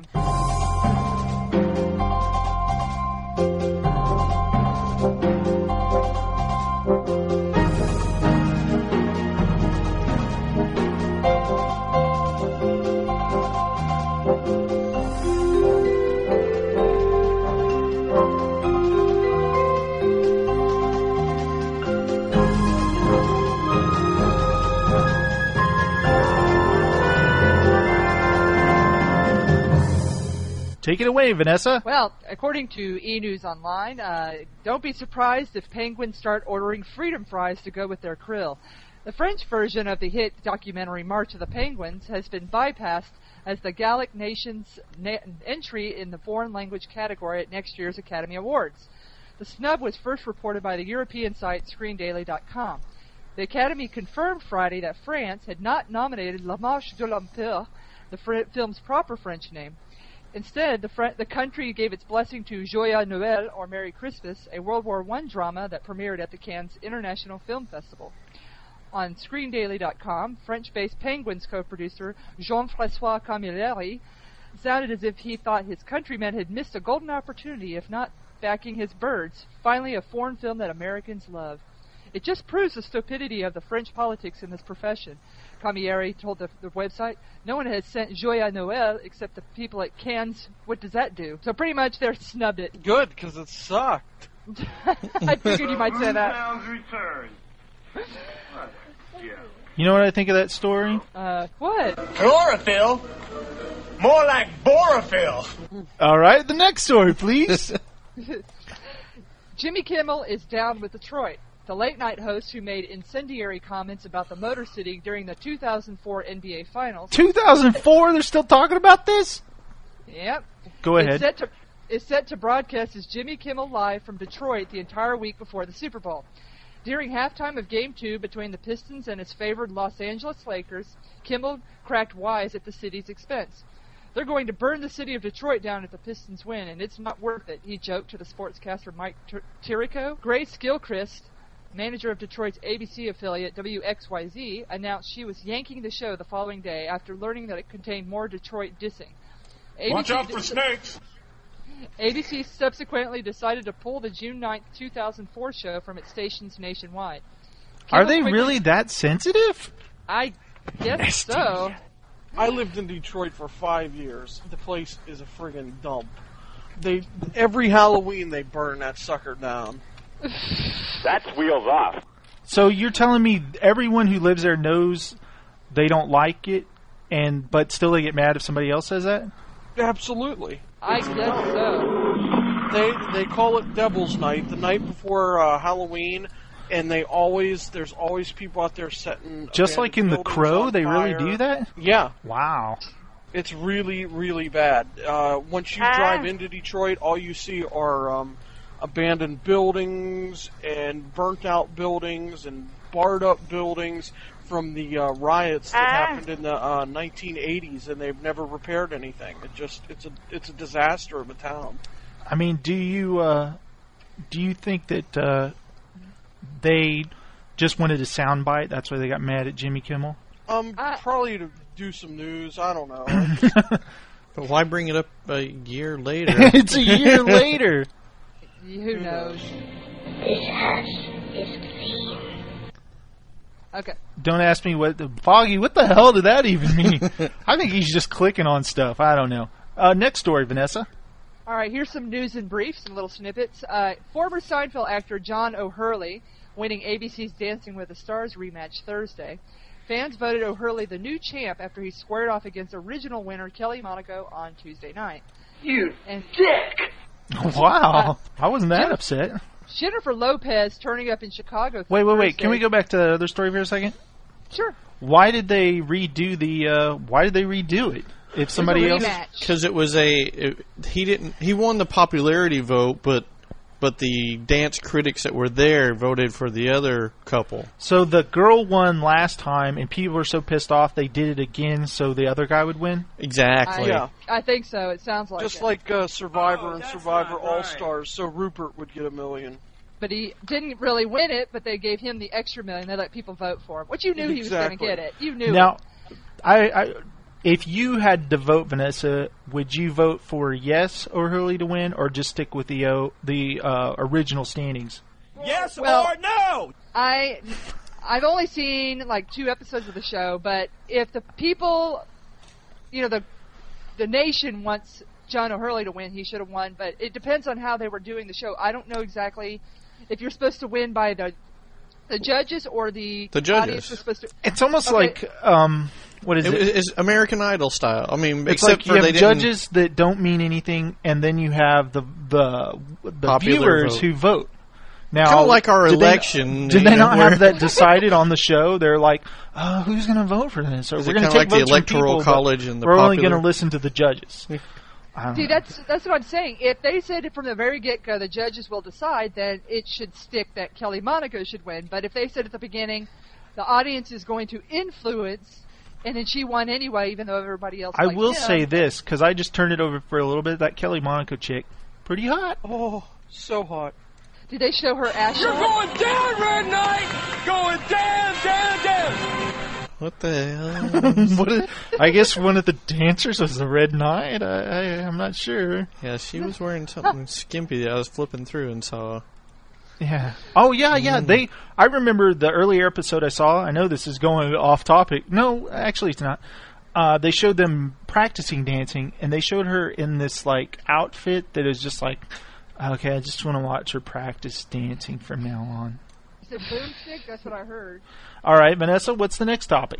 Take it away, Vanessa. Well, according to E! News Online, don't be surprised if penguins start ordering freedom fries to go with their krill. The French version of the hit documentary March of the Penguins has been bypassed as the Gallic nation's entry in the foreign language category at next year's Academy Awards. The snub was first reported by the European site ScreenDaily.com. The Academy confirmed Friday that France had not nominated La Marche de l'Empire, the film's proper French name. Instead, the country gave its blessing to Joyeux Noël, or Merry Christmas, a World War I drama that premiered at the Cannes International Film Festival. On ScreenDaily.com, French-based Penguins co-producer Jean-François Camilleri sounded as if he thought his countrymen had missed a golden opportunity if not backing his birds, finally a foreign film that Americans love. It just proves the stupidity of the French politics in this profession. Camilleri told the website, no one has sent Joyeux Noël except the people at Cannes. What does that do? So pretty much they're snubbed it. Good, because it sucked. I figured you might say that. You know what I think of that story? What? Chlorophyll? More like borophyll. All right, the next story, please. Jimmy Kimmel is down with Detroit. The late-night host who made incendiary comments about the Motor City during the 2004 NBA Finals. 2004? They're still talking about this? Yep. Go ahead. Is set to broadcast as Jimmy Kimmel Live from Detroit the entire week before the Super Bowl. During halftime of Game 2 between the Pistons and his favored Los Angeles Lakers, Kimmel cracked wise at the city's expense. They're going to burn the city of Detroit down if the Pistons win, and it's not worth it, he joked to the sportscaster Mike Tirico. Grace Gilchrist, manager of Detroit's ABC affiliate WXYZ, announced she was yanking the show the following day after learning that it contained more Detroit dissing. Watch out for snakes! ABC subsequently decided to pull the June 9th, 2004 show from its stations nationwide. Are they really that sensitive? I guess so. I lived in Detroit for 5 years. The place is a friggin' dump. Every Halloween they burn that sucker down. That's wheels off. So you're telling me everyone who lives there knows they don't like it, but still they get mad if somebody else says that? Absolutely. I guess so. They call it Devil's Night, the night before Halloween. and there's always people out there setting. Just like in The Crow, they really do that? Yeah. Wow. It's really, really bad. Once you drive into Detroit, all you see are abandoned buildings and burnt-out buildings and barred-up buildings from the riots that happened in the 1980s, and they've never repaired anything. It's a disaster of a town. I mean, do you think that they just wanted a soundbite? That's why they got mad at Jimmy Kimmel? Probably to do some news. I don't know. But why bring it up a year later? It's a year later. Who knows? This house is clean. Okay. Don't ask me Foggy, what the hell did that even mean? I think he's just clicking on stuff. I don't know. Next story, Vanessa. All right, here's some news in brief, some little snippets. Former Seinfeld actor John O'Hurley winning ABC's Dancing with the Stars rematch Thursday. Fans voted O'Hurley the new champ after he squared off against original winner Kelly Monaco on Tuesday night. You dick! Wow. I wasn't that upset. Jennifer Lopez turning up in Chicago. Wait. Can we go back to the other story for a second? Sure. Why did they redo it? If somebody else, because it was he won the popularity vote, but the dance critics that were there voted for the other couple. So the girl won last time, and people were so pissed off they did it again, so the other guy would win. Exactly. I think so. It sounds like just like Survivor and Survivor All Stars. So Rupert would get $1 million. But he didn't really win it. But they gave him the extra $1 million. They let people vote for him, which you knew he was going to get it. You knew. Now, if you had to vote, Vanessa, would you vote for yes O'Hurley to win, or just stick with the original standings? Yes or no? I've only seen like 2 episodes of the show, but if the people, the nation wants John O'Hurley to win, he should have won. But it depends on how they were doing the show. I don't know exactly if you're supposed to win by the judges or the audience was supposed to. It's almost like what is it? It's American Idol style. I mean, it's except like you for have judges that don't mean anything, and then you have the viewers vote. Who vote. Now, kind of like our election. Did they not have that decided on the show? They're like, who's going to vote for this? Or we're going to take like votes the electoral from people, college and the we're popular. only going to listen to the judges. See, that's what I'm saying. If they said from the very get-go the judges will decide, then it should stick that Kelly Monaco should win. But if they said at the beginning the audience is going to influence, and then she won anyway, even though everybody else. I will say this, because I just turned it over for a little bit. That Kelly Monaco chick, pretty hot. Oh, so hot. Did they show her ass? You're going down, Red Knight! Going down! What the hell? I guess one of the dancers was the Red Knight. I'm not sure. Yeah, she was wearing something skimpy that I was flipping through and saw. Yeah. Oh, yeah. I remember the earlier episode I saw. I know this is going off topic. No, actually it's not. They showed them practicing dancing, and they showed her in this like outfit that is just like, okay, I just want to watch her practice dancing from now on. Is it boomstick? That's what I heard. All right, Vanessa, what's the next topic?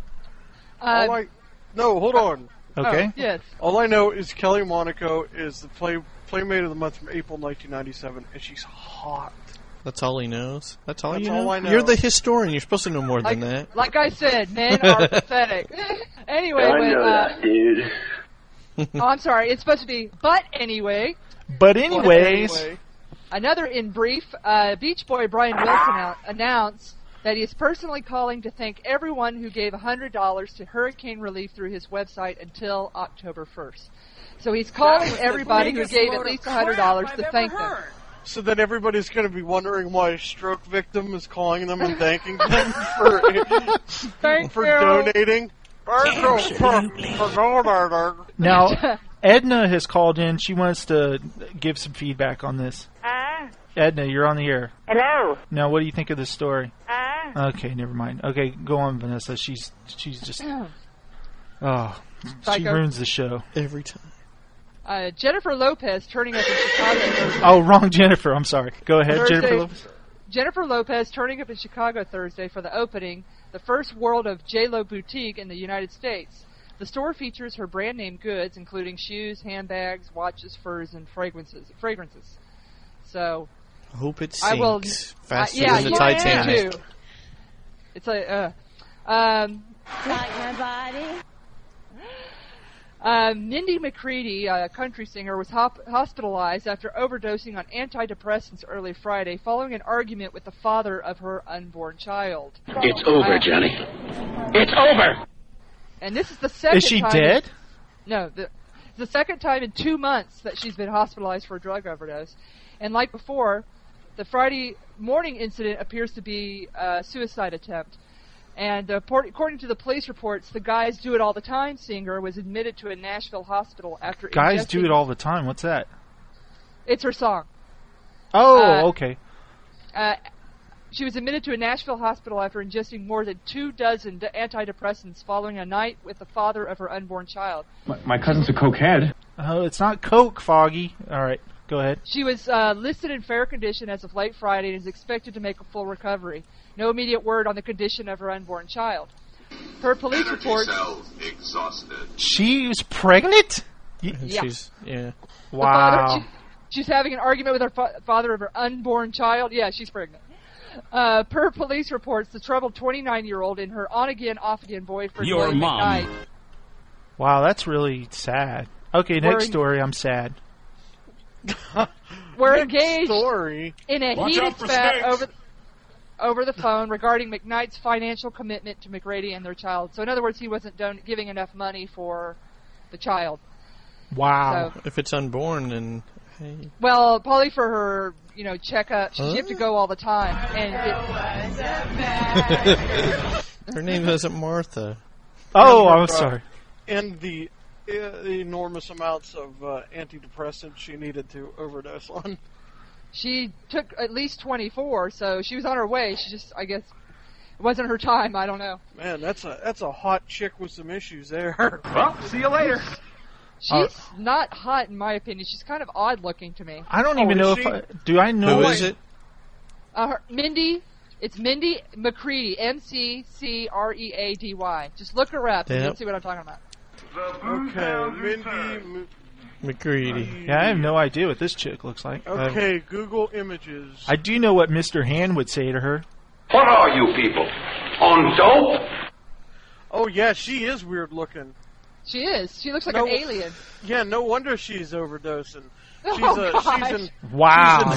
No, hold on. Okay. Yes. All I know is Kelly Monaco is the Playmate of the Month from April 1997, and she's hot. That's all he knows? That's all I know. You're the historian. You're supposed to know more than that. Like I said, men are pathetic. Anyway, I know that, dude. I'm sorry. It's supposed to be, but anyway. But anyways. Another in brief, Beach Boy Brian Wilson announced that he is personally calling to thank everyone who gave $100 to hurricane relief through his website until October 1st. So he's calling everybody who gave at least $100 to thank them. So then everybody's going to be wondering why a stroke victim is calling them and thanking them for donating. Now, Edna has called in. She wants to give some feedback on this. Edna, you're on the air. Hello. Now, what do you think of this story? Okay, never mind. Okay, go on, Vanessa. She's just... she ruins the show. Every time. Jennifer Lopez turning up in Chicago Thursday. Oh, wrong Jennifer. I'm sorry. Go ahead, Jennifer Lopez. Jennifer Lopez turning up in Chicago Thursday for the opening, the first World of J.Lo boutique in the United States. The store features her brand name goods, including shoes, handbags, watches, furs, and fragrances. So, I hope it I will. sinks faster Yeah, than the you Titanic. too. It's like, Like my body. Mindy McCready, a country singer, was hospitalized after overdosing on antidepressants early Friday following an argument with the father of her unborn child. It's over, Johnny. It's over! And this is the second Is she time... dead? No, the second time in 2 months that she's been hospitalized for a drug overdose. And like before, the Friday morning incident appears to be a suicide attempt. And according to the police reports, the Guys Do It All the Time singer was admitted to a Nashville hospital after Guys Do It All the Time. What's that? It's her song. Oh, okay. She was admitted to a Nashville hospital after ingesting more than 24 antidepressants following a night with the father of her unborn child. My cousin's a cokehead. Oh, it's not Coke, Foggy. All right, go ahead. She was listed in fair condition as of late Friday and is expected to make a full recovery. No immediate word on the condition of her unborn child. Per police reports, exhausted. She was pregnant? Yeah. Yeah. Wow. She's having an argument with her father of her unborn child. Yeah, she's pregnant. Per police reports, the troubled 29-year-old and her on-again, off-again boyfriend, Your William mom. McKnight. Wow, that's really sad. Okay, next story. I'm sad. Were engaged Story. in a Watch heated out for spat snakes. over the phone regarding McKnight's financial commitment to McGrady and their child. So in other words, he wasn't giving enough money for the child. Wow. So, If it's unborn, then hey. well, probably for her, checkup. She have to go all the time. And Her name isn't Martha. Oh, I'm sorry. And the enormous amounts of antidepressants she needed to overdose on. she took at least 24, so she was on her way. She just, I guess, it wasn't her time. I don't know. Man, that's a hot chick with some issues there. Well, see you later. She's not hot, in my opinion. She's kind of odd looking to me. I don't even know is if do I know Who is it? Mindy. It's Mindy McCready. McCready. Just look her up and you'll see what I'm talking about. Okay, Mindy McCready. Yeah, I have no idea what this chick looks like. Okay, Google Images. I do know what Mr. Hand would say to her. What are you people? On dope? Oh yeah, she is weird looking. She is. She looks like an alien. Yeah, no wonder she's overdosing. She's gosh. Wow.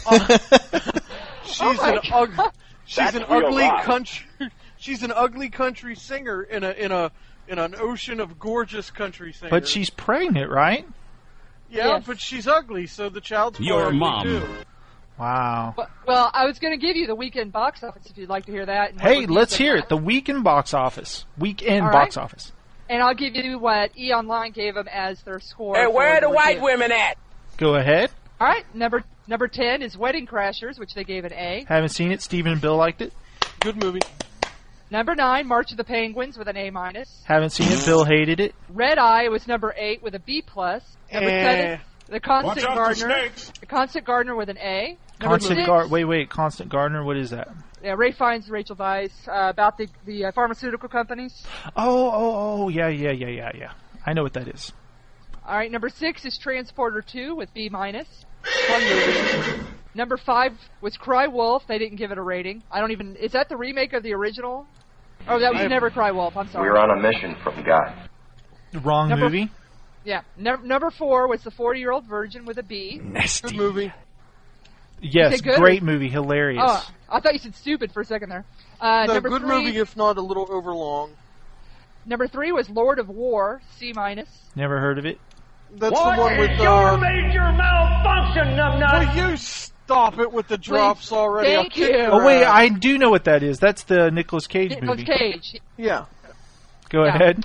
She's an ugly country. She's an ugly country singer in an ocean of gorgeous country singers. But she's pregnant, right? Yeah, Yes. but she's ugly, so the child's Your ugly mom. too. Wow. Well, I was going to give you the weekend box office if you'd like to hear that. and what Hey, reviews let's they hear had. it. The weekend box office. Weekend All box right. office. And I'll give you what E! Online gave them as their score. Hey, for where are the white review. women at? Go ahead. All right, number 10 is Wedding Crashers, which they gave an A. Haven't seen it. Stephen and Bill liked it. Good movie. Number 9, March of the Penguins with an A-. Haven't seen it. Bill hated it. Red Eye was number 8 with a B+. Number 7, The Constant Watch out for Gardener. snakes. The Constant Gardener with an A. Number 6, Wait. Constant Gardener. What is that? yeah, Ray Fiennes, Rachel Weisz, about the pharmaceutical companies. Oh, yeah. I know what that is. All right, number 6 is Transporter 2 with B-. Fun movie. Number 5 was Cry Wolf. They didn't give it a rating. Is that the remake of the original? Oh, that was Never Cry Wolf. I'm sorry. We're on a mission from God. Wrong movie. Yeah. Number 4 was The 40-Year-Old Virgin with a B. Nasty. Good movie. Yes, Is it good? great movie. Hilarious. Oh, I thought you said stupid for a second there. No, Number good 3, movie, if not a little overlong. Number 3 was Lord of War, C-. Never heard of it. That's the one with your major malfunction, numbnut? Will you stop it with the drops already? Thank I'll kick you. your Oh, wait, ass. I do know what that is. That's the Nicolas Cage Nicolas movie. Cage. Yeah. Go Yeah. ahead.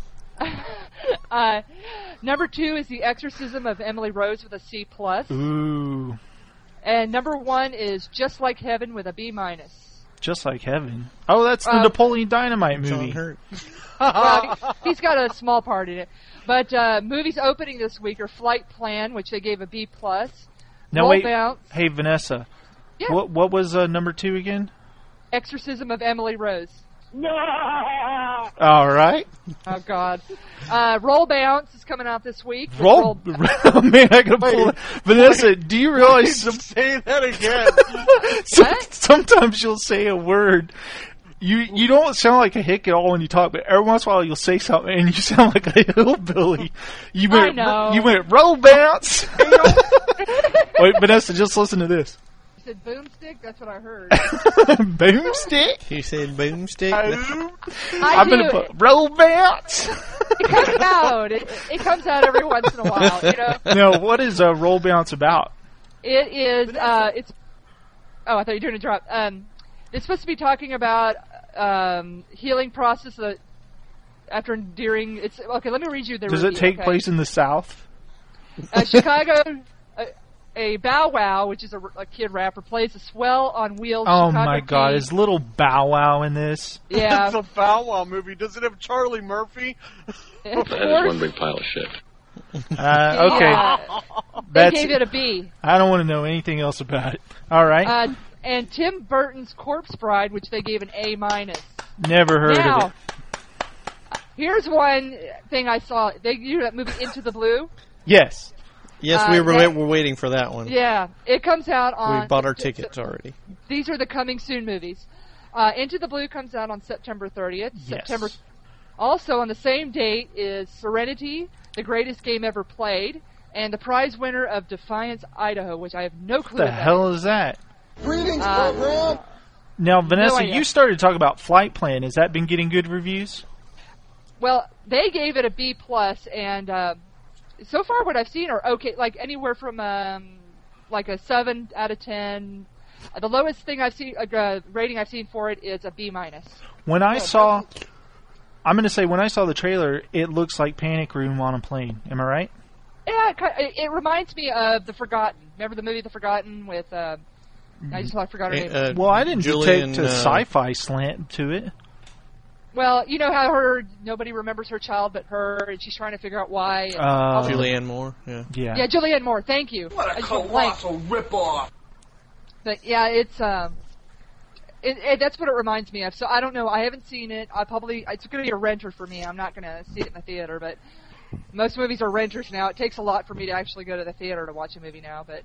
Number 2 is The Exorcism of Emily Rose with a C+. Ooh. And number 1 is Just Like Heaven with a B-. Just Like Heaven. Oh, that's the Napoleon Dynamite John movie. Hurt. Well, he's got a small part in it. But movies opening this week are Flight Plan, which they gave a B+. Now Roll wait. Bounce. Hey, Vanessa. Yeah. What was number 2 again? Exorcism of Emily Rose. All right. Oh, God. Roll Bounce is coming out this week. Roll man, I gotta pull it. Vanessa, do you realize... Say that again. Sometimes you'll say a word. You don't sound like a hick at all when you talk, but every once in a while you'll say something and you sound like a hillbilly. You went roll bounce. Wait, Vanessa, just listen to this. You said boomstick? That's what I heard. Boomstick? You said boomstick? I'm going to put roll bounce. It comes out. It comes out every once in a while, you know? No, what is roll bounce about? It is, it's... Oh, I thought you were doing a drop. It's supposed to be talking about healing process after enduring... Okay, let me read you the Does review, it take place in the South? Chicago... A Bow Wow, which is a kid rapper, plays a swell on wheels. Oh Chicago my God! teen. Is little Bow Wow in this? Yeah, it's a Bow Wow movie. Does it have Charlie Murphy? That is one big pile of shit. Okay, they gave it a B. I don't want to know anything else about it. All right. And Tim Burton's Corpse Bride, which they gave an A-. Never heard of it. Here's one thing I saw. They do that movie Into the Blue. Yes. Yes, we're waiting for that one. Yeah, it comes out on... We bought our tickets already. These are the coming soon movies. Into the Blue comes out on September 30th. Yes. Also on the same date is Serenity, The Greatest Game Ever Played, and the prize winner of Defiance, Idaho, which I have no clue What the hell is that? Greetings, program. Now, Vanessa, you started to talk about Flight Plan. Has that been getting good reviews? Well, they gave it a B+, and... so far, what I've seen are okay, like anywhere from like a 7 out of 10. The lowest thing I've seen, rating I've seen for it is a B-. When I saw the trailer, it looks like Panic Room on a plane. Am I right? Yeah, it reminds me of The Forgotten. Remember the movie The Forgotten with? I forgot her name. Well, I didn't take a sci-fi slant to it. Well, you know how nobody remembers her child but her, and she's trying to figure out why. Julianne Moore, yeah. Yeah, Julianne Moore, thank you. What a colossal ripoff! But yeah, it's that's what it reminds me of. So I don't know. I haven't seen it. It's going to be a renter for me. I'm not going to see it in the theater, but most movies are renters now. It takes a lot for me to actually go to the theater to watch a movie now, but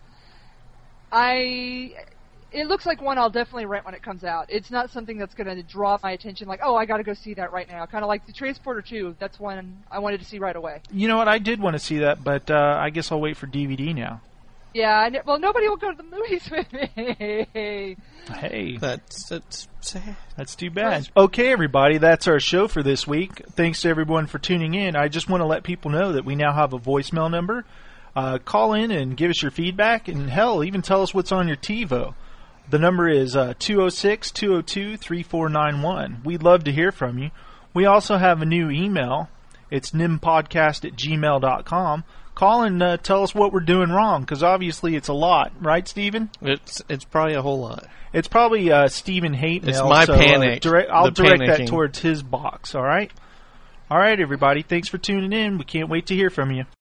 it looks like one I'll definitely rent when it comes out. It's not something that's going to draw my attention like, oh, I got to go see that right now. Kind of like The Transporter 2. That's one I wanted to see right away. You know what? I did want to see that, but I guess I'll wait for DVD now. Yeah, well, nobody will go to the movies with me. Hey. That's sad. That's too bad. Okay, everybody, that's our show for this week. Thanks to everyone for tuning in. I just want to let people know that we now have a voicemail number. Call in and give us your feedback, and hell, even tell us what's on your TiVo. The number is 206-202-3491. We'd love to hear from you. We also have a new email. It's nimpodcast@gmail.com. Call and tell us what we're doing wrong, because obviously it's a lot. Right, Steven? It's probably a whole lot. It's probably Steven hate mail. It's my panic. I'll direct that towards his box, all right? All right, everybody. Thanks for tuning in. We can't wait to hear from you.